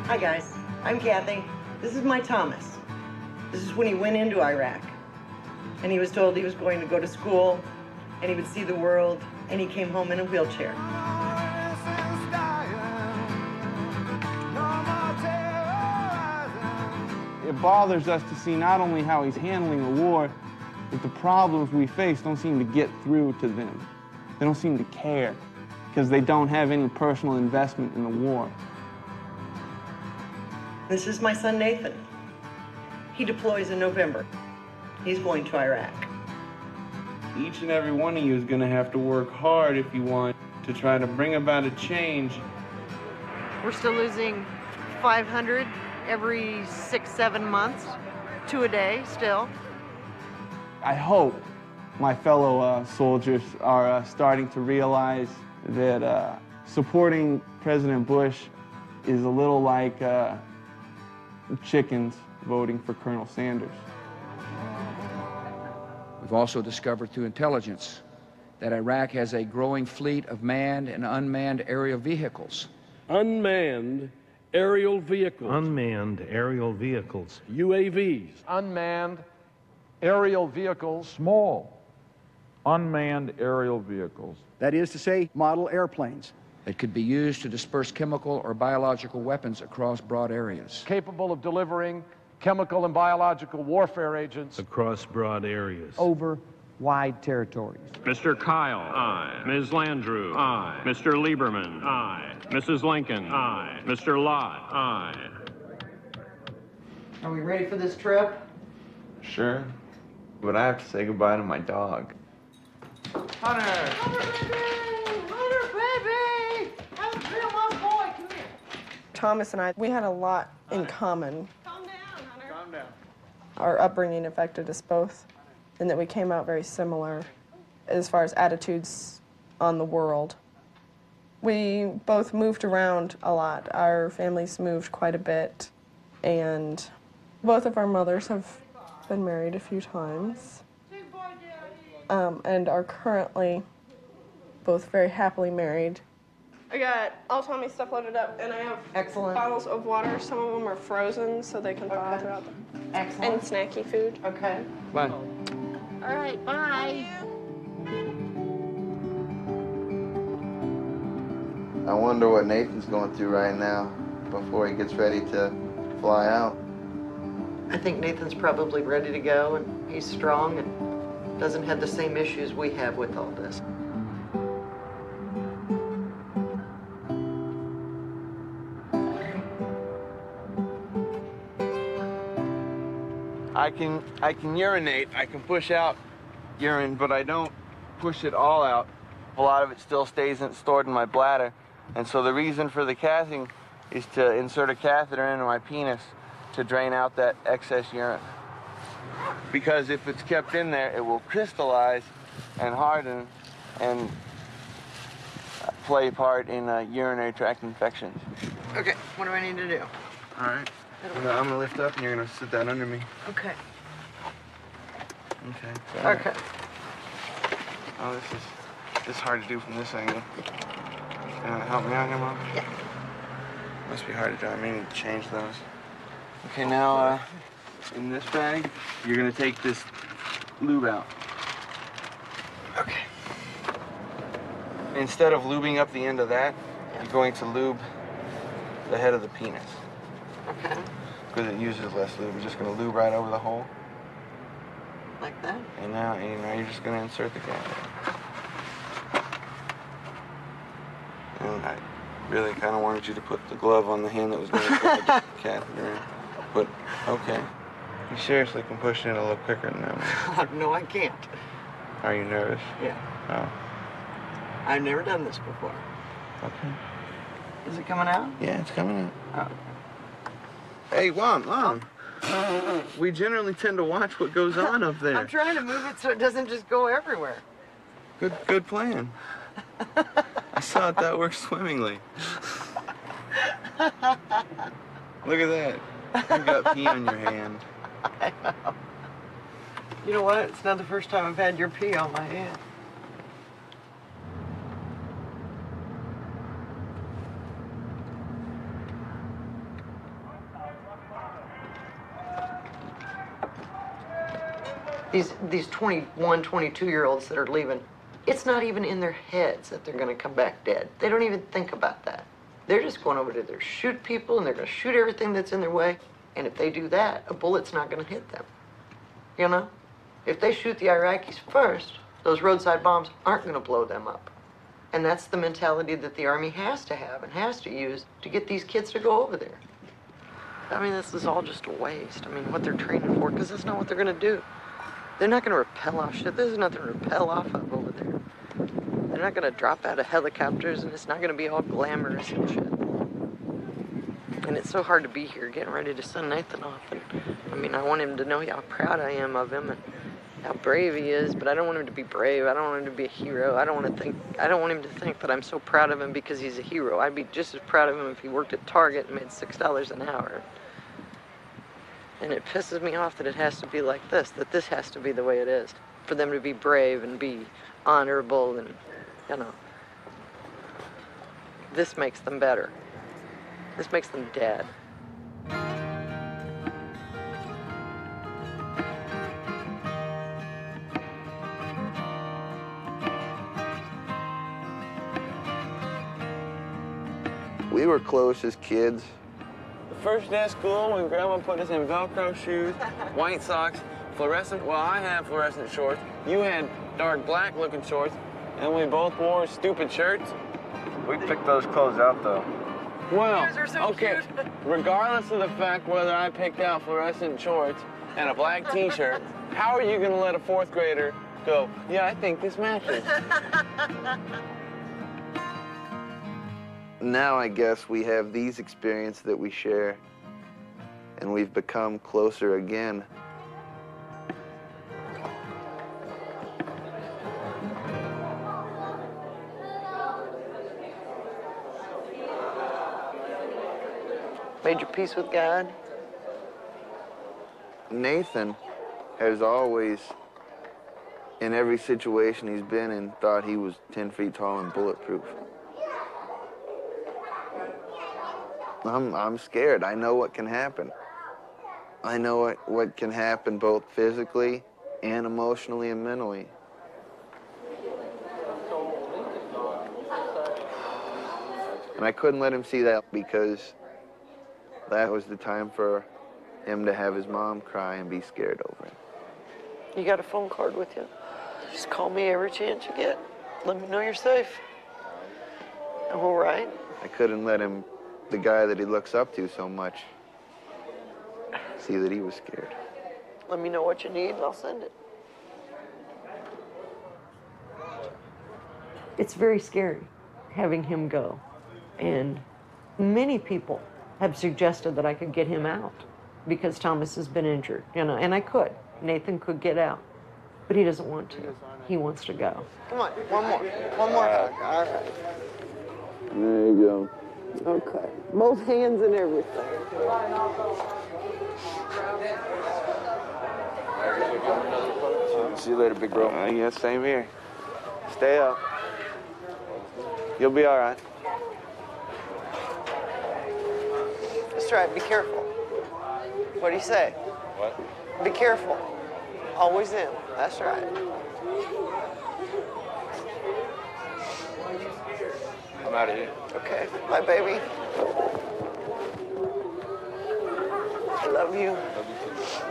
Hi guys, I'm Kathy. This is my Thomas. This is when he went into Iraq. And he was told he was going to go to school and he would see the world, and he came home in a wheelchair. It bothers us to see not only how he's handling the war, but the problems we face don't seem to get through to them. They don't seem to care because they don't have any personal investment in the war. This is my son Nathan. He deploys in November. He's going to Iraq. Each and every one of you is going to have to work hard if you want to try to bring about a change. We're still losing 500 every 6-7 months, 2 a day still. I hope my fellow soldiers are starting to realize that supporting President Bush is a little like chickens voting for Colonel Sanders. We've also discovered through intelligence that Iraq has a growing fleet of manned and unmanned aerial vehicles. Unmanned aerial vehicles. Unmanned aerial vehicles. UAVs. Unmanned aerial vehicles. Small unmanned aerial vehicles. That is to say, model airplanes. That could be used to disperse chemical or biological weapons across broad areas. Capable of delivering chemical and biological warfare agents Across broad areas. over wide territories. Mr. Kyle. Aye. Ms. Landrieu. Aye. Mr. Lieberman. Aye. Mrs. Lincoln. Aye. Mr. Lott. Aye. Are we ready for this trip? Sure, but I have to say goodbye to my dog. Thomas and I, we had a lot in common. Calm down. Our upbringing affected us both, and that we came out very similar as far as attitudes on the world. We both moved around a lot. Our families moved quite a bit, and both of our mothers have been married a few times, and are currently both very happily married. I got all Tommy's stuff loaded up, and I have bottles of water. Some of them are frozen, so they can thaw throughout them. Excellent. And snacky food. Okay. Bye. All right, bye. I wonder what Nathan's going through right now before he gets ready to fly out. I think Nathan's probably ready to go, and he's strong and doesn't have the same issues we have with all this. I can urinate, I can push out urine, but I don't push it all out. A lot of it still stays stored in my bladder. And so the reason for the cathing is to insert a catheter into my penis to drain out that excess urine. Because if it's kept in there, it will crystallize and harden and play a part in urinary tract infections. Okay, what do I need to do? All right. I'm gonna lift up and you're gonna sit down under me. Okay. Okay. Okay. Oh, this is hard to do from this angle. Help me out here, Mom? Yeah. Must be hard to do. I may need to change those. Okay, now, in this bag, you're gonna take this lube out. Okay. Instead of lubing up the end of that, you're going to lube the head of the penis. Okay. Because it uses less lube. You're just gonna lube right over the hole. Like that? And now you're just gonna insert the catheter. And I really kind of wanted you to put the glove on the hand that was going to put the catheter in. But, okay. You seriously can push it in a little quicker than that. No, I can't. Are you nervous? Yeah. Oh. I've never done this before. Okay. Is it coming out? Yeah, it's coming out. Oh. Hey, Mom. We generally tend to watch what goes on up there. I'm trying to move it so it doesn't just go everywhere. Good plan. I saw that work swimmingly. Look at that. You got pee on your hand. I know. You know what? It's not the first time I've had your pee on my hand. These 21, 22-year-olds that are leaving, it's not even in their heads that they're going to come back dead. They don't even think about that. They're just going over to shoot people, and they're going to shoot everything that's in their way. And if they do that, a bullet's not going to hit them. You know? If they shoot the Iraqis first, those roadside bombs aren't going to blow them up. And that's the mentality that the Army has to have and has to use to get these kids to go over there. I mean, this is all just a waste. I mean, what they're training for, because that's not what they're going to do. They're not going to rappel off shit. There's nothing to rappel off of over there. They're not going to drop out of helicopters, and it's not going to be all glamorous and shit. And it's so hard to be here getting ready to send Nathan off. And I mean, I want him to know how proud I am of him and how brave he is, but I don't want him to be brave. I don't want him to be a hero. I don't want him to think that I'm so proud of him because he's a hero. I'd be just as proud of him if he worked at Target and made $6 an hour. And it pisses me off that it has to be like this, that this has to be the way it is. For them to be brave and be honorable and, you know. This makes them better. This makes them dead. We were close as kids. The first day of school, when Grandma put us in Velcro shoes, white socks, fluorescent, well, I had fluorescent shorts. You had dark black looking shorts, and we both wore stupid shirts. We picked those clothes out, though. Well, okay, regardless of the fact whether I picked out fluorescent shorts and a black t-shirt, how are you gonna let a fourth grader go, yeah, I think this matches? Now I guess we have these experiences that we share, and we've become closer again. Made your peace with God? Nathan has always, in every situation he's been in, thought he was 10 feet tall and bulletproof. I'm scared. I know what can happen. I know what can happen both physically and emotionally and mentally. And I couldn't let him see that because that was the time for him to have his mom cry and be scared over it. You got a phone card with you? Just call me every chance you get. Let me know you're safe. I'm all right. I couldn't let him, the guy that he looks up to so much, see that he was scared. Let me know what you need and I'll send it. It's very scary having him go. And many people have suggested that I could get him out because Thomas has been injured, you know, and I could. Nathan could get out, but he doesn't want to. He wants to go. Come on, one more hug. All right. There you go. Okay, both hands and everything. See you later, big bro. Yeah, same here. Stay up. You'll be all right. That's right, be careful. What do you say? What? Be careful. Always in. That's right. I'm out of here. Okay, bye, baby. I love you. Love you too.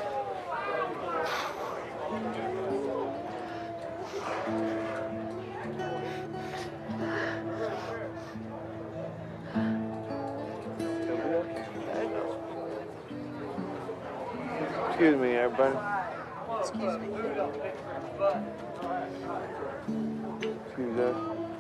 Excuse me, everybody. Excuse me. Excuse us.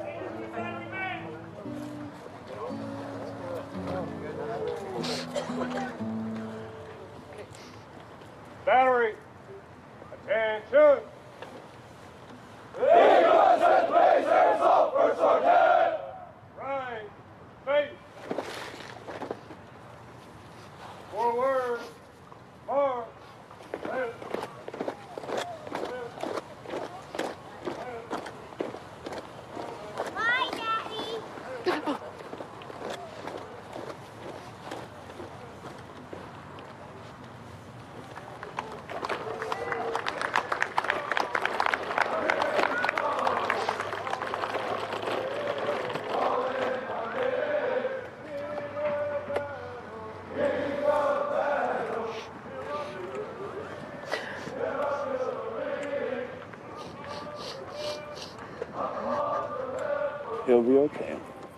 Battery, attention. Right, face. Forward, march. He'll be okay.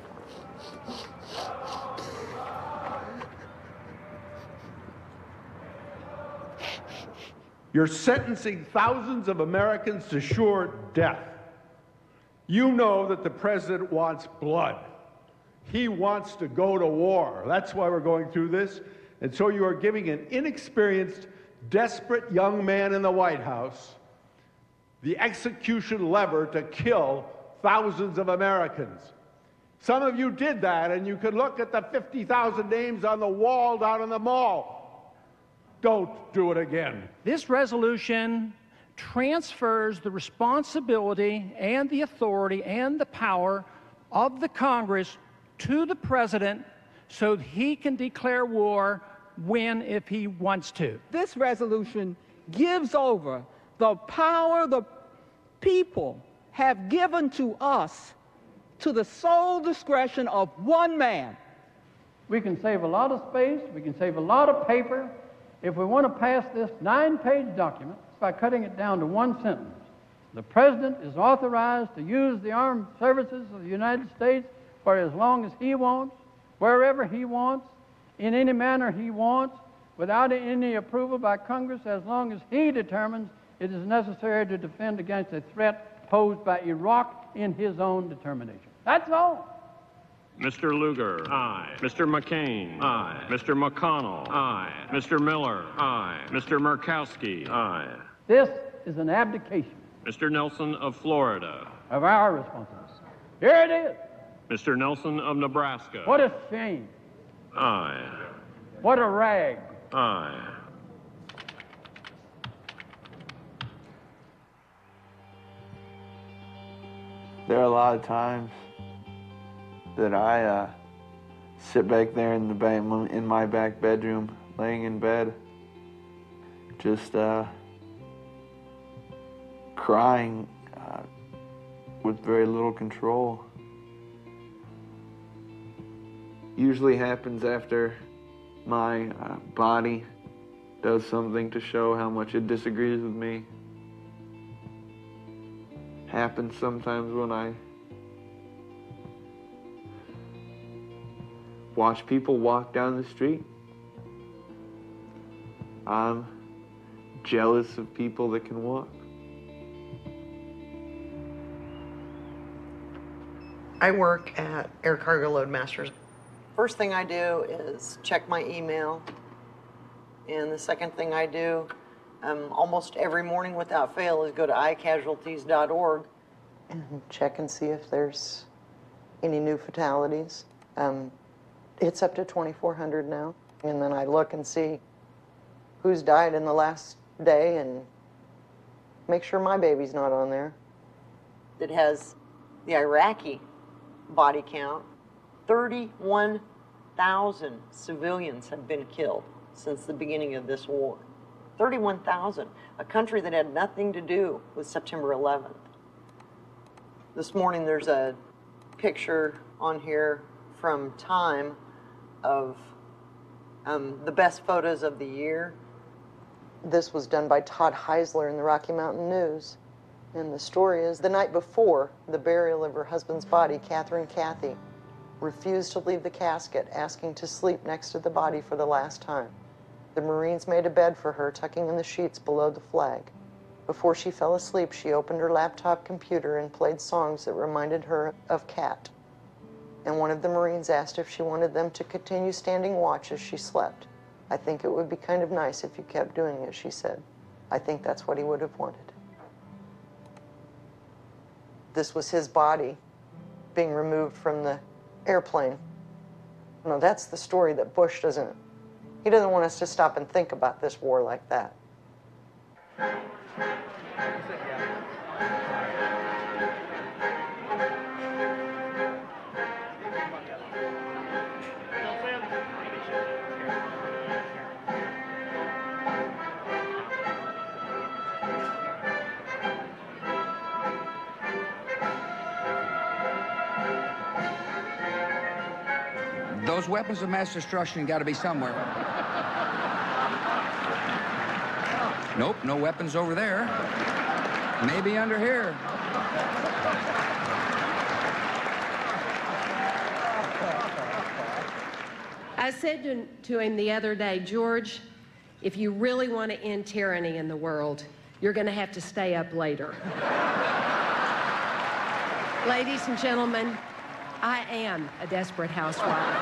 You're sentencing thousands of Americans to sure death. You know that the president wants blood. He wants to go to war. That's why we're going through this. And so you are giving an inexperienced, desperate young man in the White House the execution lever to kill thousands of Americans. Some of you did that, and you could look at the 50,000 names on the wall down in the mall. Don't do it again. This resolution transfers the responsibility and the authority and the power of the Congress to the President so that he can declare war when, if he wants to. This resolution gives over the power the people have given to us to the sole discretion of one man. We can save a lot of space, we can save a lot of paper if we want to pass this 9-page document by cutting it down to one sentence. The President is authorized to use the armed services of the United States for as long as he wants, wherever he wants, in any manner he wants, without any approval by Congress, as long as he determines it is necessary to defend against a threat posed by Iraq in his own determination. That's all. Mr. Lugar, aye. Mr. McCain, aye. Mr. McConnell, aye. Mr. Miller, aye. Mr. Murkowski, aye. This is an abdication Mr. Nelson of Florida, of our responsibility. Here it is. Mr. Nelson of Nebraska, What a shame. aye. What a rag. Aye. There are a lot of times that I sit back there in my back bedroom, laying in bed, just crying with very little control. Usually happens after my body does something to show how much it disagrees with me. Happens sometimes when I watch people walk down the street. I'm jealous of people that can walk. I work at Air Cargo Loadmasters. First thing I do is check my email. And the second thing I do almost every morning without fail is go to icasualties.org and check and see if there's any new fatalities. It's up to 2,400 now. And then I look and see who's died in the last day and make sure my baby's not on there. It has the Iraqi body count. 31,000 civilians have been killed since the beginning of this war. 31,000, a country that had nothing to do with September 11th. This morning there's a picture on here from Time of the best photos of the year. This was done by Todd Heisler in the Rocky Mountain News. And the story is, the night before the burial of her husband's body, Catherine Cathy refused to leave the casket, asking to sleep next to the body for the last time. The Marines made a bed for her, tucking in the sheets below the flag. Before she fell asleep, she opened her laptop computer and played songs that reminded her of Cat. And one of the Marines asked if she wanted them to continue standing watch as she slept. I think it would be kind of nice if you kept doing it, she said. I think that's what he would have wanted. This was his body being removed from the airplane. No, that's the story that Bush doesn't, he doesn't want us to stop and think about this war like that. Those weapons of mass destruction got to be somewhere. Nope, no weapons over there. Maybe under here. I said to him the other day, George, if you really want to end tyranny in the world, you're going to have to stay up later. Ladies and gentlemen, I am a desperate housewife.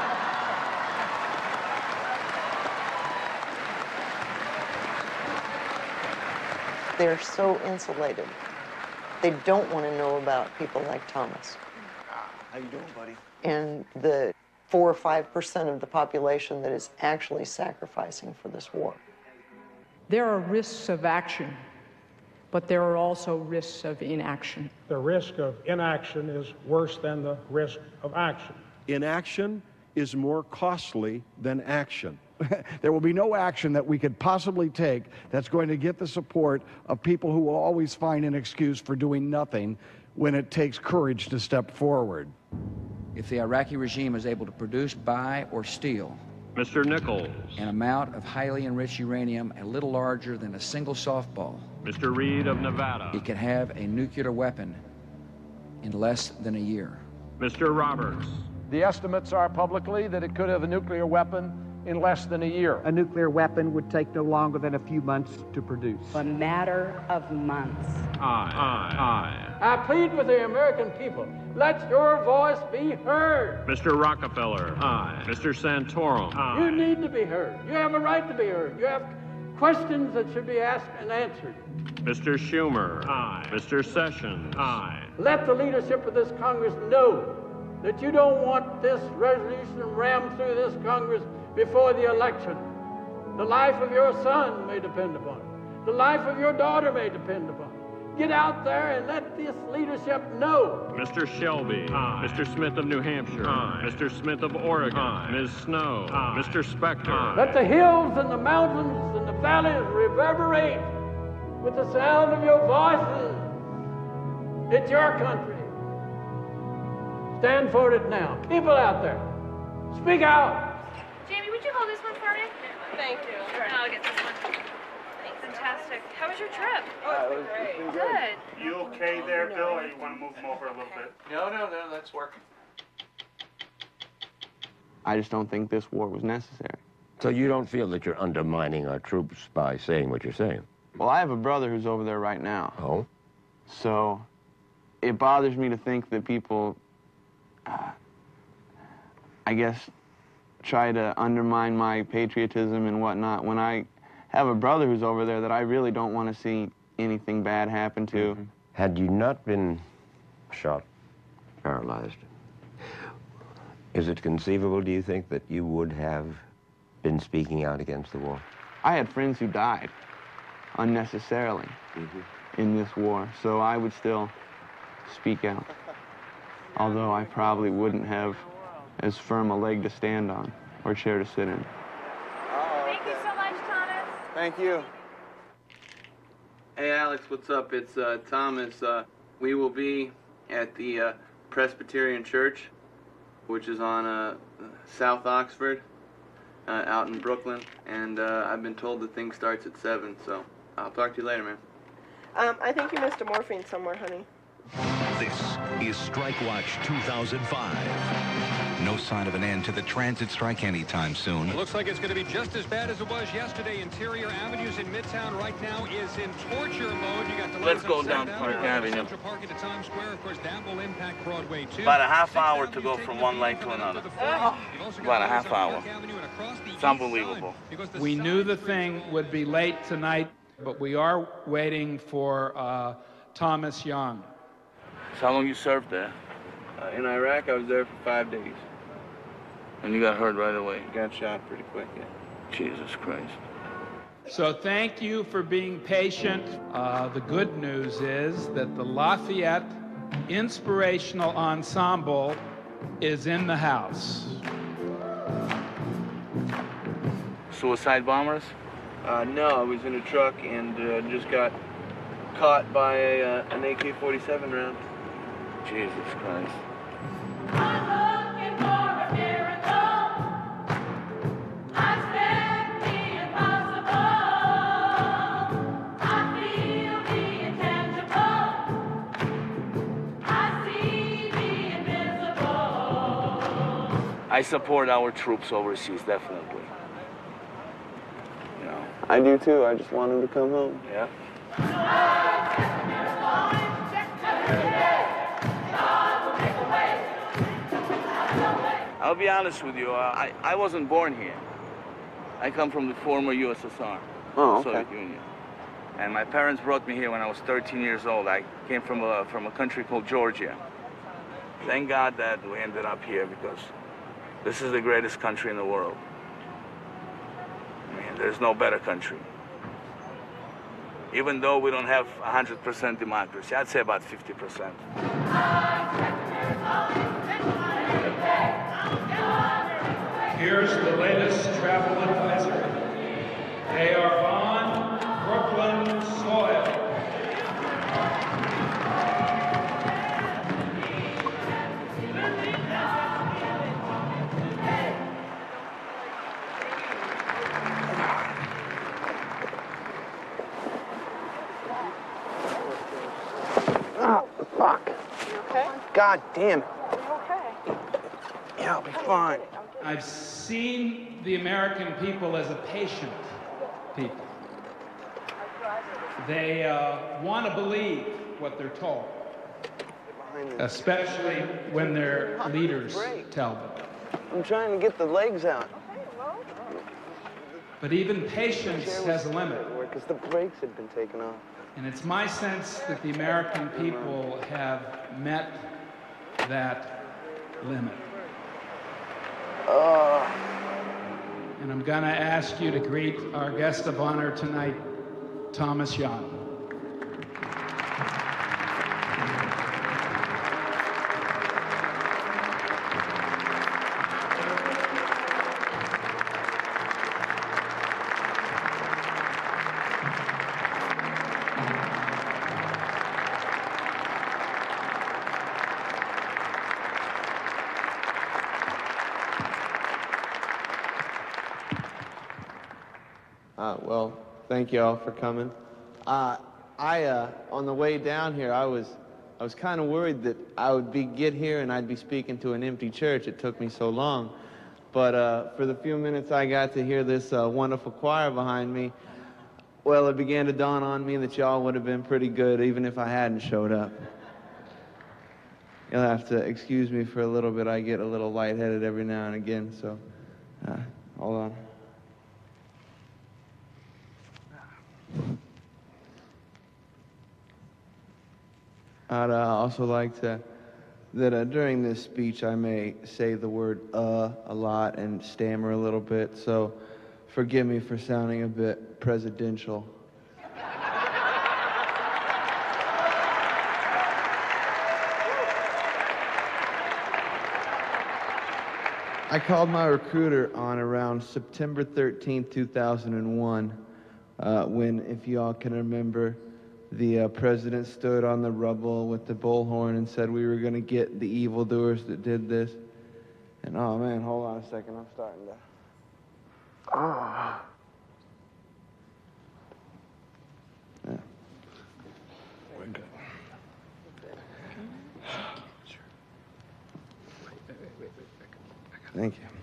They're so insulated. They don't want to know about people like Thomas. How you doing, buddy? And the 4 or 5% of the population that is actually sacrificing for this war. There are risks of action, but there are also risks of inaction. The risk of inaction is worse than the risk of action. Inaction is more costly than action. There will be no action that we could possibly take that's going to get the support of people who will always find an excuse for doing nothing when it takes courage to step forward. If the Iraqi regime is able to produce, buy, or steal Mr. Nichols. an amount of highly enriched uranium a little larger than a single softball, Mr. Reed of Nevada. it can have a nuclear weapon in less than a year. Mr. Roberts. The estimates are publicly that it could have a nuclear weapon in less than a year. A nuclear weapon would take no longer than a few months to produce. A matter of months. I plead with the American people, let your voice be heard. Mr. Rockefeller. Aye. Mr. Santorum. You need to be heard. You have a right to be heard. You have questions that should be asked and answered. Mr. Schumer. Aye. Mr. Sessions. Aye. Let the leadership of this Congress know that you don't want this resolution rammed through this Congress before the election. The life of your son may depend upon it. The life of your daughter may depend upon it. Get out there and let this leadership know. Mr. Shelby. Aye. Mr. Smith of New Hampshire. Aye. Mr. Smith of Oregon. Aye. Ms. Snow. Aye. Mr. Specter. Let the hills and the mountains and the valleys reverberate with the sound of your voices. It's your country. Stand for it now. People out there, speak out. Jamie, would you hold this one for me? Thank you. Sure. I'll get this one. Fantastic. How was your trip? Oh, it's been great. Good. You okay there, Bill, or you want to move him over a little bit? No, that's working. I just don't think this war was necessary. So you don't feel that you're undermining our troops by saying what you're saying? Well, I have a brother who's over there right now. Oh? So it bothers me to think that people, I guess, try to undermine my patriotism and whatnot when I have a brother who's over there that I really don't want to see anything bad happen to. Mm-hmm. Had you not been shot, paralyzed, is it conceivable, do you think, that you would have been speaking out against the war? I had friends who died unnecessarily in this war, so I would still speak out. Although I probably wouldn't have as firm a leg to stand on or chair to sit in. Thank you so much, Thomas. Thank you. Hey, Alex, what's up? It's Thomas. We will be at the Presbyterian Church, which is on South Oxford, out in Brooklyn, and I've been told the thing starts at 7, so I'll talk to you later, man. I think you missed a morphine somewhere, honey. This is Strike Watch 2005. No sign of an end to the transit strike anytime soon. It looks like it's going to be just as bad as it was yesterday. Interior Avenues in Midtown right now is in torture mode. You got the Let's go down Park Avenue. Central Park into Times Square. Of course, that will impact Broadway too. About a half hour to go from one lane to another. About a half hour. It's unbelievable. We knew the thing would be late tonight, but we are waiting for Thomas Young. So how long you served there? In Iraq, I was there for 5 days. And you got hurt right away. Got shot pretty quick, yeah. Jesus Christ. So thank you for being patient. The good news is that the Lafayette Inspirational Ensemble is in the house. Suicide bombers? No, I was in a truck and just got caught by an AK-47 round. Jesus Christ. I support our troops overseas, definitely. You know. I do too. I just want him to come home. Yeah. I'll be honest with you. I wasn't born here. I come from the former USSR, Soviet Union. And my parents brought me here when I was 13 years old. I came from a country called Georgia. Thank God that we ended up here because this is the greatest country in the world. I mean, there's no better country. Even though we don't have 100% democracy, I'd say about 50%. Here's the latest travel advisory. They are on Brooklyn soil. Oh, fuck. You okay? God damn it. Are you okay? Yeah, I'll be fine. I've seen the American people as a patient people. They want to believe what they're told, especially when their leaders tell them. I'm trying to get the legs out. But even patience has a limit. Because the brakes had been taken off. And it's my sense that the American people have met that limit. And I'm going to ask you to greet our guest of honor tonight, Thomas Young. Well, thank you all for coming. On the way down here, I was kind of worried that I would get here and I'd be speaking to an empty church. It took me so long. But for the few minutes I got to hear this wonderful choir behind me, well, it began to dawn on me that y'all would have been pretty good even if I hadn't showed up. You'll have to excuse me for a little bit. I get a little lightheaded every now and again, so hold on. I'd also like that during this speech I may say the word a lot and stammer a little bit, so forgive me for sounding a bit presidential. I called my recruiter on around September 13th, 2001, when, if you all can remember, the president stood on the rubble with the bullhorn and said we were going to get the evildoers that did this. And oh man, hold on a second, I'm starting to... Yeah. We're good. Thank you.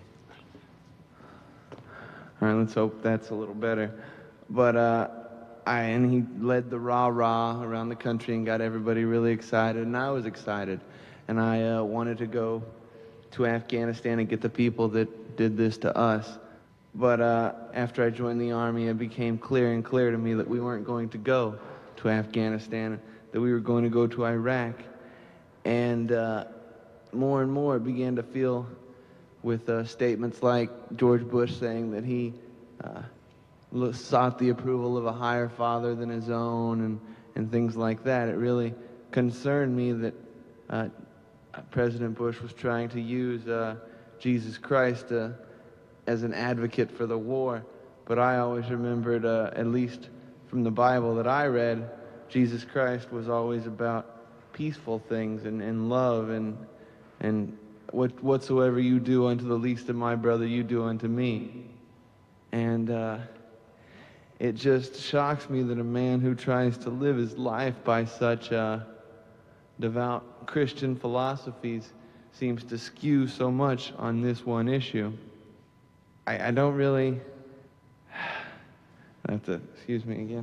All right, let's hope that's a little better. But and he led the rah-rah around the country and got everybody really excited, and I was excited. And I wanted to go to Afghanistan and get the people that did this to us. But after I joined the Army, it became clear and clear to me that we weren't going to go to Afghanistan, that we were going to go to Iraq. And more and more it began to feel with statements like George Bush saying that he sought the approval of a higher father than his own and things like that. It really concerned me that President Bush was trying to use Jesus Christ as an advocate for the war. But I always remembered, at least from the Bible that I read, Jesus Christ was always about peaceful things and love and whatsoever you do unto the least of my brother, you do unto me. And it just shocks me that a man who tries to live his life by such devout Christian philosophies seems to skew so much on this one issue. I don't really... I have to, excuse me again.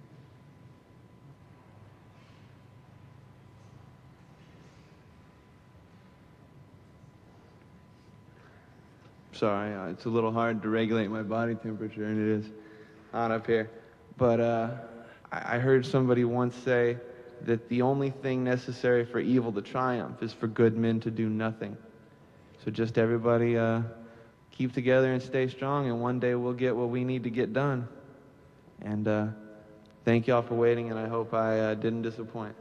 Sorry, it's a little hard to regulate my body temperature, and it is hot up here. But I heard somebody once say that the only thing necessary for evil to triumph is for good men to do nothing. So just everybody keep together and stay strong, and one day we'll get what we need to get done. And thank y'all for waiting, and I hope I didn't disappoint.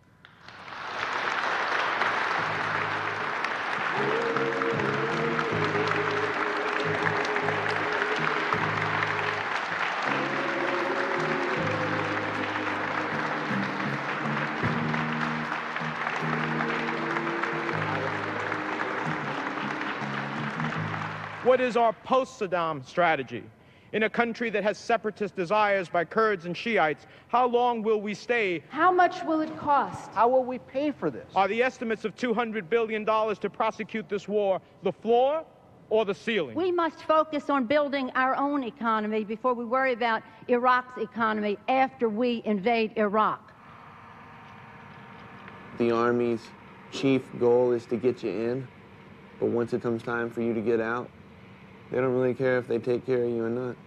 What is our post-Saddam strategy? In a country that has separatist desires by Kurds and Shiites, how long will we stay? How much will it cost? How will we pay for this? Are the estimates of $200 billion to prosecute this war the floor or the ceiling? We must focus on building our own economy before we worry about Iraq's economy after we invade Iraq. The Army's chief goal is to get you in, but once it comes time for you to get out, they don't really care if they take care of you or not.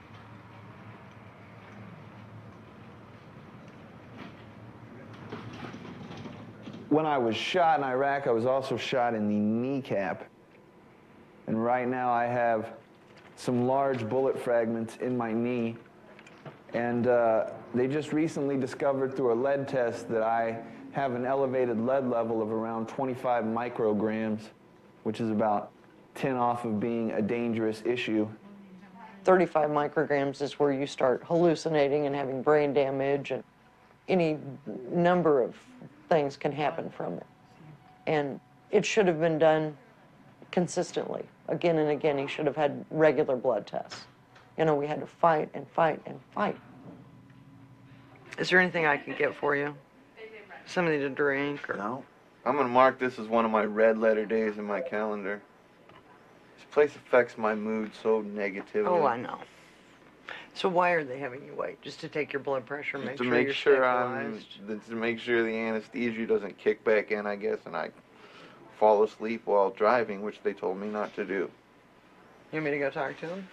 When I was shot in Iraq, I was also shot in the kneecap. And right now I have some large bullet fragments in my knee. And they just recently discovered through a lead test that I have an elevated lead level of around 25 micrograms, which is about 10 off of being a dangerous issue. 35 micrograms is where you start hallucinating and having brain damage, and any number of things can happen from it. And it should have been done consistently. Again and again, he should have had regular blood tests. You know, we had to fight and fight and fight. Is there anything I can get for you? Something to drink or... No. I'm gonna mark this as one of my red letter days in my calendar. This place affects my mood so negatively. Oh, I know. So why are they having you wait? Just to take your blood pressure, make sure you're stabilized? To make sure the anesthesia doesn't kick back in, I guess, and I fall asleep while driving, which they told me not to do. You want me to go talk to them?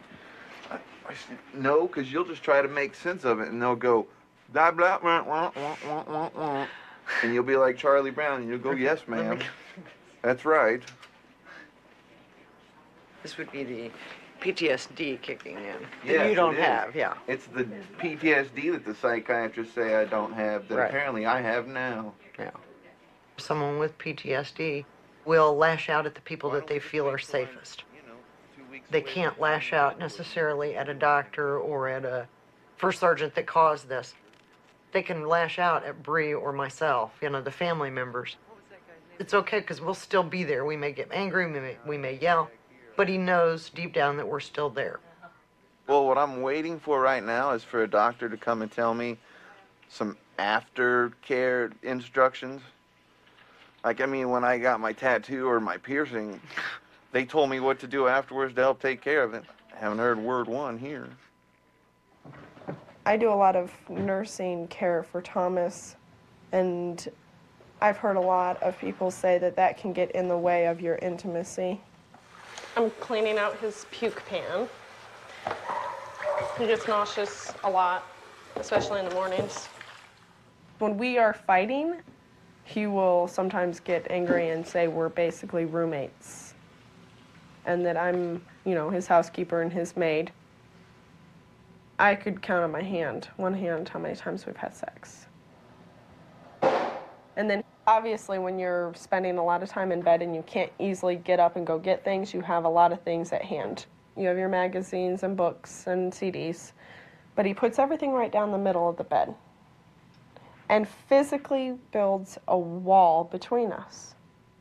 No, because you'll just try to make sense of it, and they'll go, blah, blah, blah, blah, blah, blah, blah. And you'll be like Charlie Brown, and you'll go, yes, ma'am. That's right. This would be the PTSD kicking in that Yes, you don't it is. have, yeah. It's the PTSD that the psychiatrists say I don't have that Right. apparently I have now. Yeah. Someone with PTSD will lash out at the people that they feel are safest. They can't lash out necessarily at a doctor or at a first sergeant that caused this. They can lash out at Bree or myself, you know, the family members. It's okay because we'll still be there. We may get angry, we may yell, but he knows deep down that we're still there. Well, what I'm waiting for right now is for a doctor to come and tell me some aftercare instructions. Like, I mean, when I got my tattoo or my piercing, they told me what to do afterwards to help take care of it. I haven't heard word one here. I do a lot of nursing care for Thomas, and I've heard a lot of people say that that can get in the way of your intimacy. I'm cleaning out his puke pan. He gets nauseous a lot, especially in the mornings. When we are fighting, he will sometimes get angry and say we're basically roommates, and that I'm, you know, his housekeeper and his maid. I could count on one hand, how many times we've had sex. And then obviously when you're spending a lot of time in bed and you can't easily get up and go get things, you have a lot of things at hand. You have your magazines and books and CDs, but he puts everything right down the middle of the bed and physically builds a wall between us.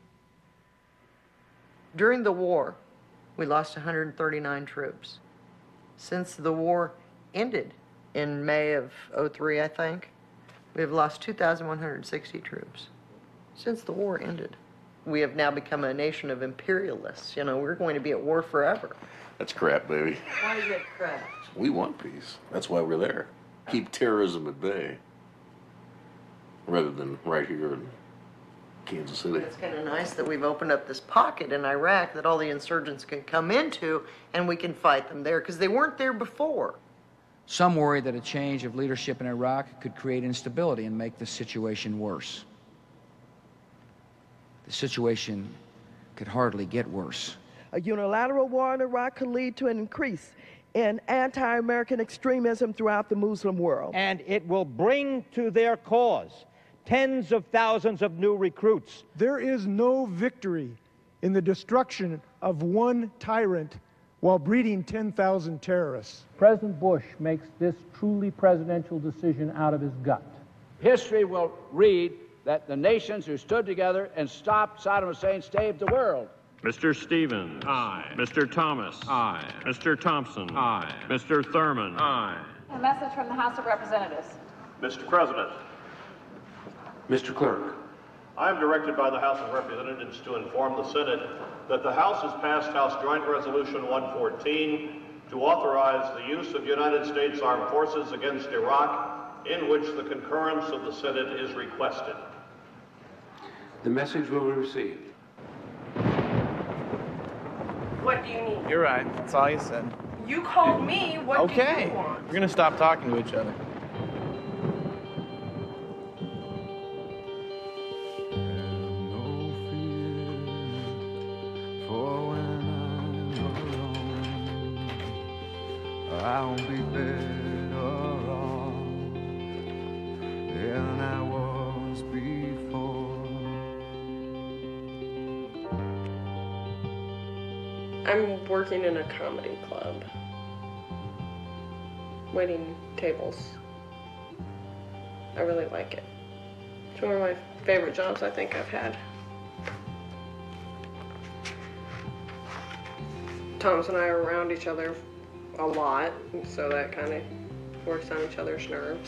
During the war, we lost 139 troops. Since the war ended in May of '03, I think, we have lost 2,160 troops since the war ended. we have now become a nation of imperialists. You know, we're going to be at war forever. That's crap, baby. Why is it crap? We want peace. That's why we're there. Keep terrorism at bay. Rather than right here in Kansas City. It's kind of nice that we've opened up this pocket in Iraq that all the insurgents can come into and we can fight them there, because they weren't there before. Some worry that a change of leadership in Iraq could create instability and make the situation worse. The situation could hardly get worse. A unilateral war in Iraq could lead to an increase in anti-American extremism throughout the Muslim world. And it will bring to their cause tens of thousands of new recruits. There is no victory in the destruction of one tyrant while breeding 10,000 terrorists. President Bush makes this truly presidential decision out of his gut. History will read that the nations who stood together and stopped Saddam Hussein saved the world. Mr. Stevens. Aye. Mr. Thomas. Aye. Mr. Thompson. Aye. Mr. Thurman. Aye. A message from the House of Representatives. Mr. President, Mr. Clerk. I am directed by the House of Representatives to inform the Senate that the House has passed House Joint Resolution 114 to authorize the use of United States Armed Forces against Iraq, in which the concurrence of the Senate is requested. The message will be received. What do you need? You're right. That's all you said. You called me. What do you want? We're gonna stop talking to each other. I'll be better off than I was before. I'm working in a comedy club. Waiting tables. I really like it. It's one of my favorite jobs I think I've had. Thomas and I are around each other a lot, so that kind of works on each other's nerves.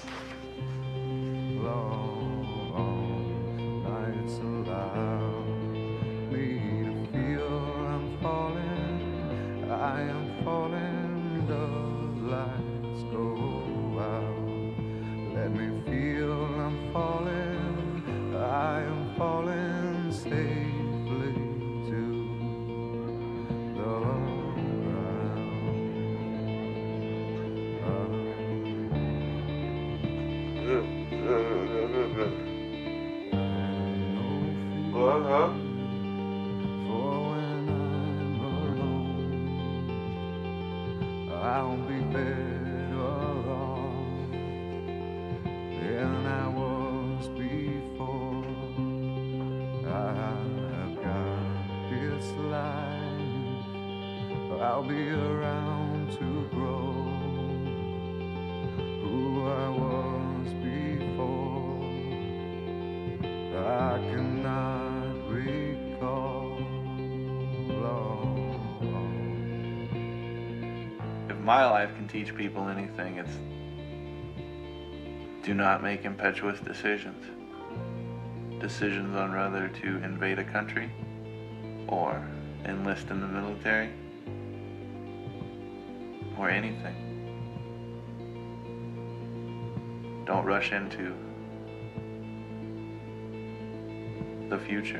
Long nights allow me to feel I'm falling, I am falling, the lights go out. Let me feel I'm falling, I am falling safely to the ground. I'll be better off than I was before. I've got this life, I'll be around to grow who I was before. I cannot recall. If my life can teach people anything, it's do not make impetuous decisions. Decisions on whether to invade a country or enlist in the military or anything. Don't rush into the future.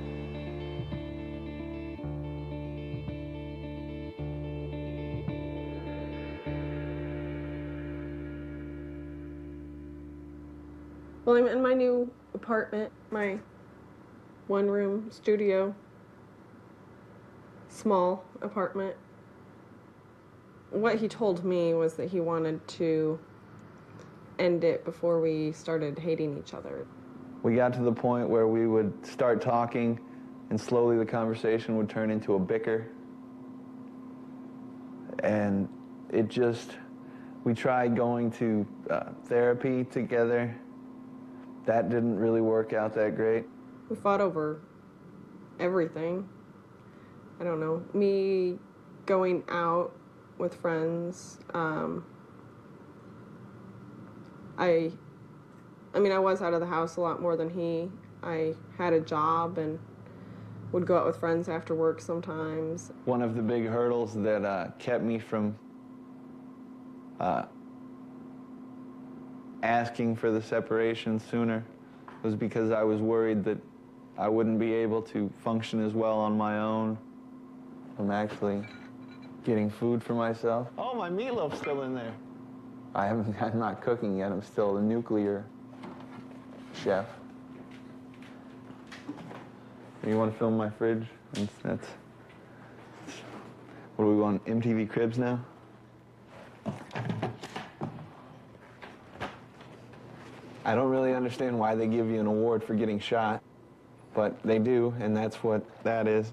Well, I'm in my new apartment, my one-room studio, small apartment. What he told me was that he wanted to end it before we started hating each other. We got to the point where we would start talking, and slowly the conversation would turn into a bicker. And it just, we tried going to therapy together. That didn't really work out that great. We fought over everything. I don't know, me going out with friends. I mean, I was out of the house a lot more than he. I had a job, and would go out with friends after work sometimes. One of the big hurdles that kept me from asking for the separation sooner was because I was worried that I wouldn't be able to function as well on my own. I'm actually getting food for myself. Oh, my meatloaf's still in there. I'm not cooking yet. I'm still a nuclear chef. You want to film my fridge? That's what do we want, MTV Cribs now? I don't really understand why they give you an award for getting shot, but they do, and that's what that is.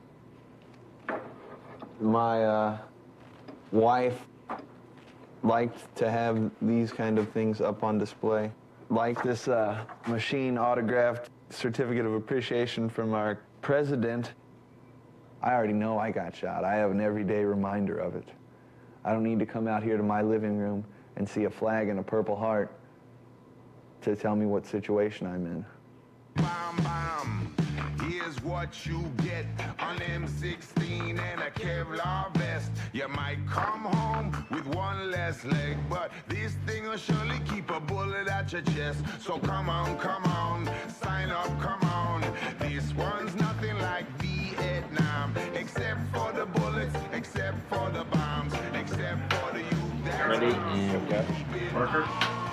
My wife liked to have these kind of things up on display. Like this machine autographed certificate of appreciation from our president. I already know I got shot. I have an everyday reminder of it. I don't need to come out here to my living room and see a flag and a Purple Heart to tell me what situation I'm in. Here's what you get on M16 and a Kevlar vest. You might come home with one less leg, but this thing will surely keep a bullet at your chest. So come on, sign up, come on. This one's nothing like Vietnam, except for the bullets, except for the bombs, except for the youth that Ready and go. Parker.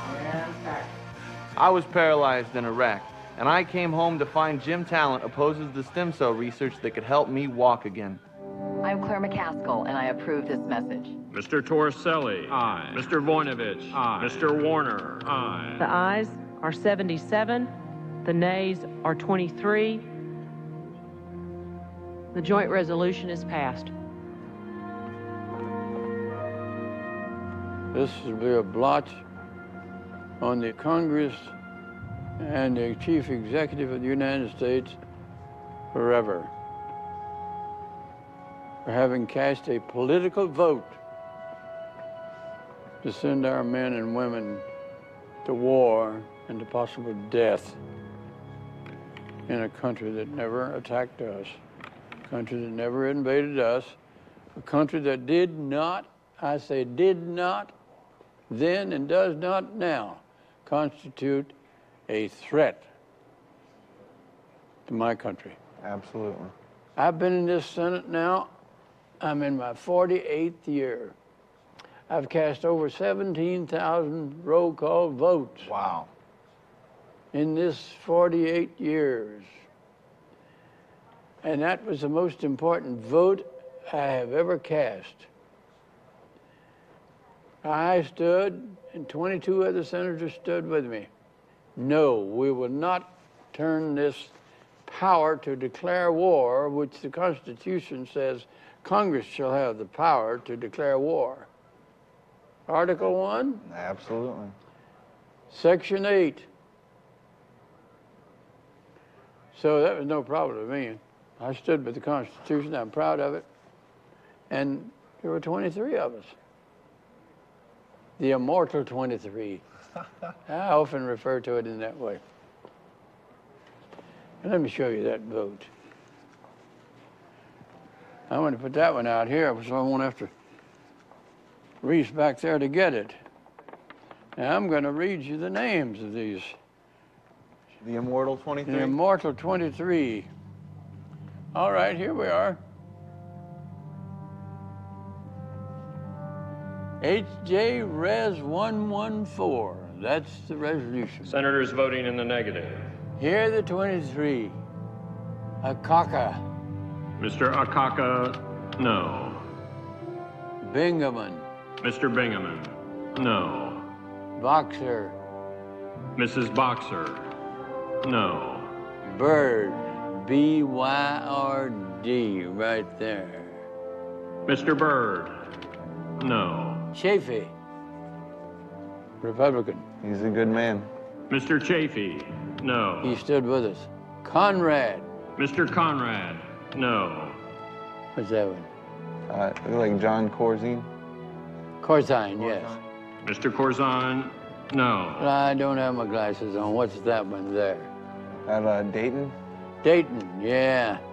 I was paralyzed in Iraq, and I came home to find Jim Talent opposes the stem cell research that could help me walk again. I'm Claire McCaskill, and I approve this message. Mr. Torricelli. Aye. Mr. Voinovich. Aye. Mr. Warner. Aye. The ayes are 77. The nays are 23. The joint resolution is passed. This will be a blot on the Congress and the Chief Executive of the United States forever for having cast a political vote to send our men and women to war and to possible death in a country that never attacked us, a country that never invaded us, a country that did not, I say did not, then and does not now constitute a threat to my country. Absolutely. I've been in this Senate now. I'm in my 48th year. I've cast over 17,000 roll call votes. Wow. In this 48 years. And that was the most important vote I have ever cast. I stood, and 22 other senators stood with me. No, we will not turn this power to declare war, which the Constitution says Congress shall have the power to declare war. Article 1? Absolutely. Section 8. So that was no problem to me. I stood with the Constitution. I'm proud of it. And there were 23 of us. The immortal 23. I often refer to it in that way. And let me show you that vote. I'm going to put that one out here so I won't have to reach back there to get it. Now I'm going to read you the names of these. The immortal 23? The immortal 23. All right, here we are. HJ Res 114. That's the resolution. Senators voting in the negative. Here are the 23. Akaka. Mr. Akaka, no. Bingaman. Mr. Bingaman, no. Boxer. Mrs. Boxer, no. Byrd. B-Y-R-D, right there. Mr. Byrd, no. Chafee. Republican. He's a good man. Mr. Chafee, no. He stood with us. Conrad. Mr. Conrad, no. What's that one? Like John Corzine? Corzine, yes. Mr. Corzine, no. I don't have my glasses on. What's that one there? Dayton? Dayton, yeah.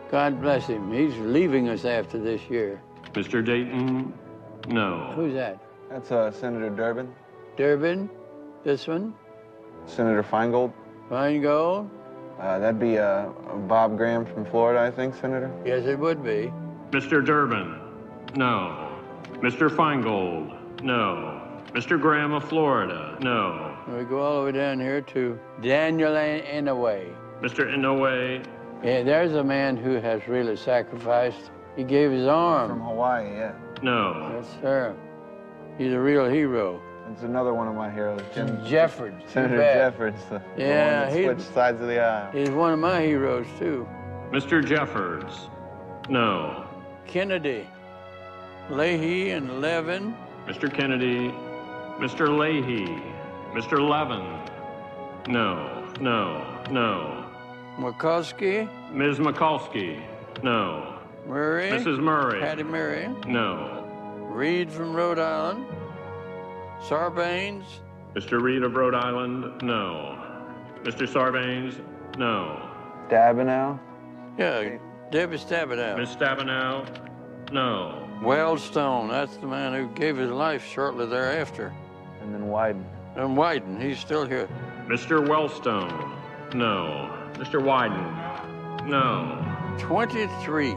God bless him. He's leaving us after this year. Mr. Dayton, no. Who's that? That's Senator Durbin. Durbin? This one? Senator Feingold. Feingold? That'd be Bob Graham from Florida, I think, Senator. Yes, it would be. Mr. Durbin, no. Mr. Feingold, no. Mr. Graham of Florida, no. We go all the way down here to Daniel Inouye. Mr. Inouye. Yeah, there's a man who has really sacrificed. He gave his arm. From Hawaii, yeah. No. Yes, sir. He's a real hero. It's another one of my heroes, Jim Jeffords. Senator Jeffords, the one that switched sides of the aisle. He's one of my heroes, too. Mr. Jeffords, no. Kennedy, Leahy, and Levin. Mr. Kennedy, Mr. Leahy, Mr. Levin, no, no, no. McCoskey. Ms. McCoskey, no. Murray. Mrs. Murray. Patty Murray. No. Reed from Rhode Island. Sarbanes. Mr. Reed of Rhode Island, no. Mr. Sarbanes, no. Stabenow? Yeah, Debbie Stabenow. Miss Stabenow, no. Wellstone, that's the man who gave his life shortly thereafter. And then Wyden. And Wyden, he's still here. Mr. Wellstone, no. Mr. Wyden, no. 23.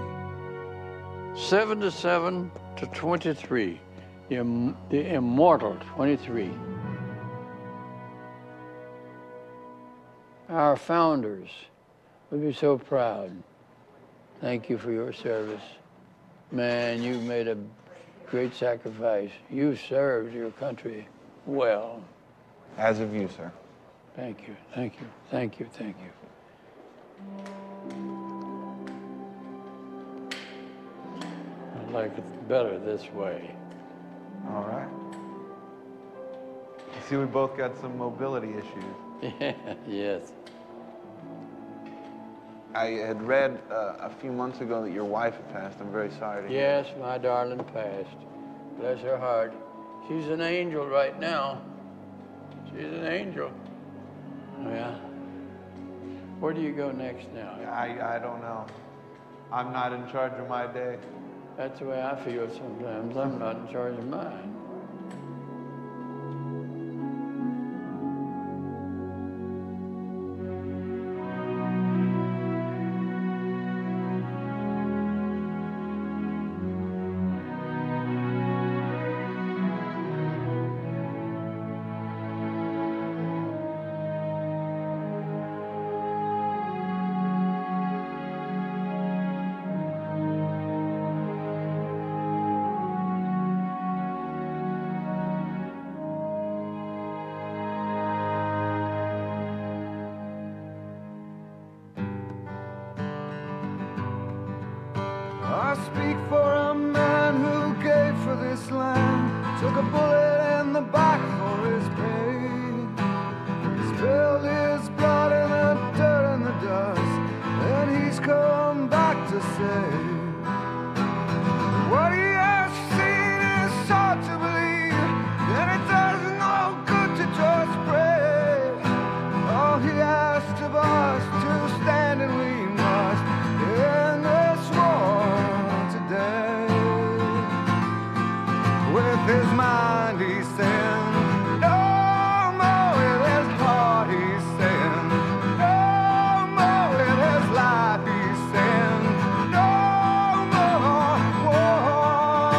77 to 23. The immortal 23. Our founders would be so proud. Thank you for your service. Man, you've made a great sacrifice. You served your country well. As of you, sir. Thank you, thank you, thank you, thank you. I like it better this way. All right. You see, we both got some mobility issues. Yes. I had read a few months ago that your wife had passed. I'm very sorry to hear. Yes, my darling passed. Bless her heart. She's an angel right now. She's an angel. Oh, yeah. Where do you go next now? I don't know. I'm not in charge of my day. That's the way I feel sometimes. I'm not in charge of mine. I speak for a man who gave for this land, took a bullet in the back for his pain. He spilled his blood in the dirt and the dust, and he's come back to say, what he has seen is hard to believe, and it does no good to just pray. All he asked of us to stand, and we must end this war today. With his mind he's saying no more, with his heart he's saying no more, with his life he's saying no more war.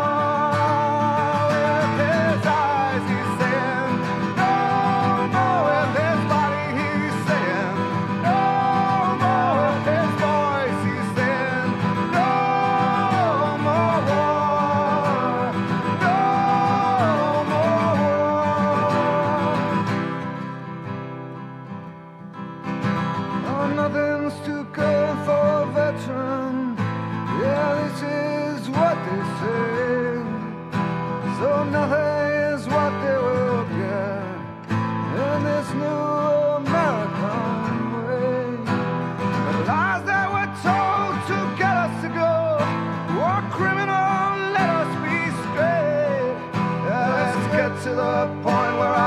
With his eyes he's saying no more, with his body he's saying no more, with his voice he's saying no more war, no more war. Oh, nothing's too good for a veteran. Yeah, this is what they say. So nothing is what they will get in this new American way. The lies that were told to get us to go were criminal, let us be straight. Yeah, let's get to the point where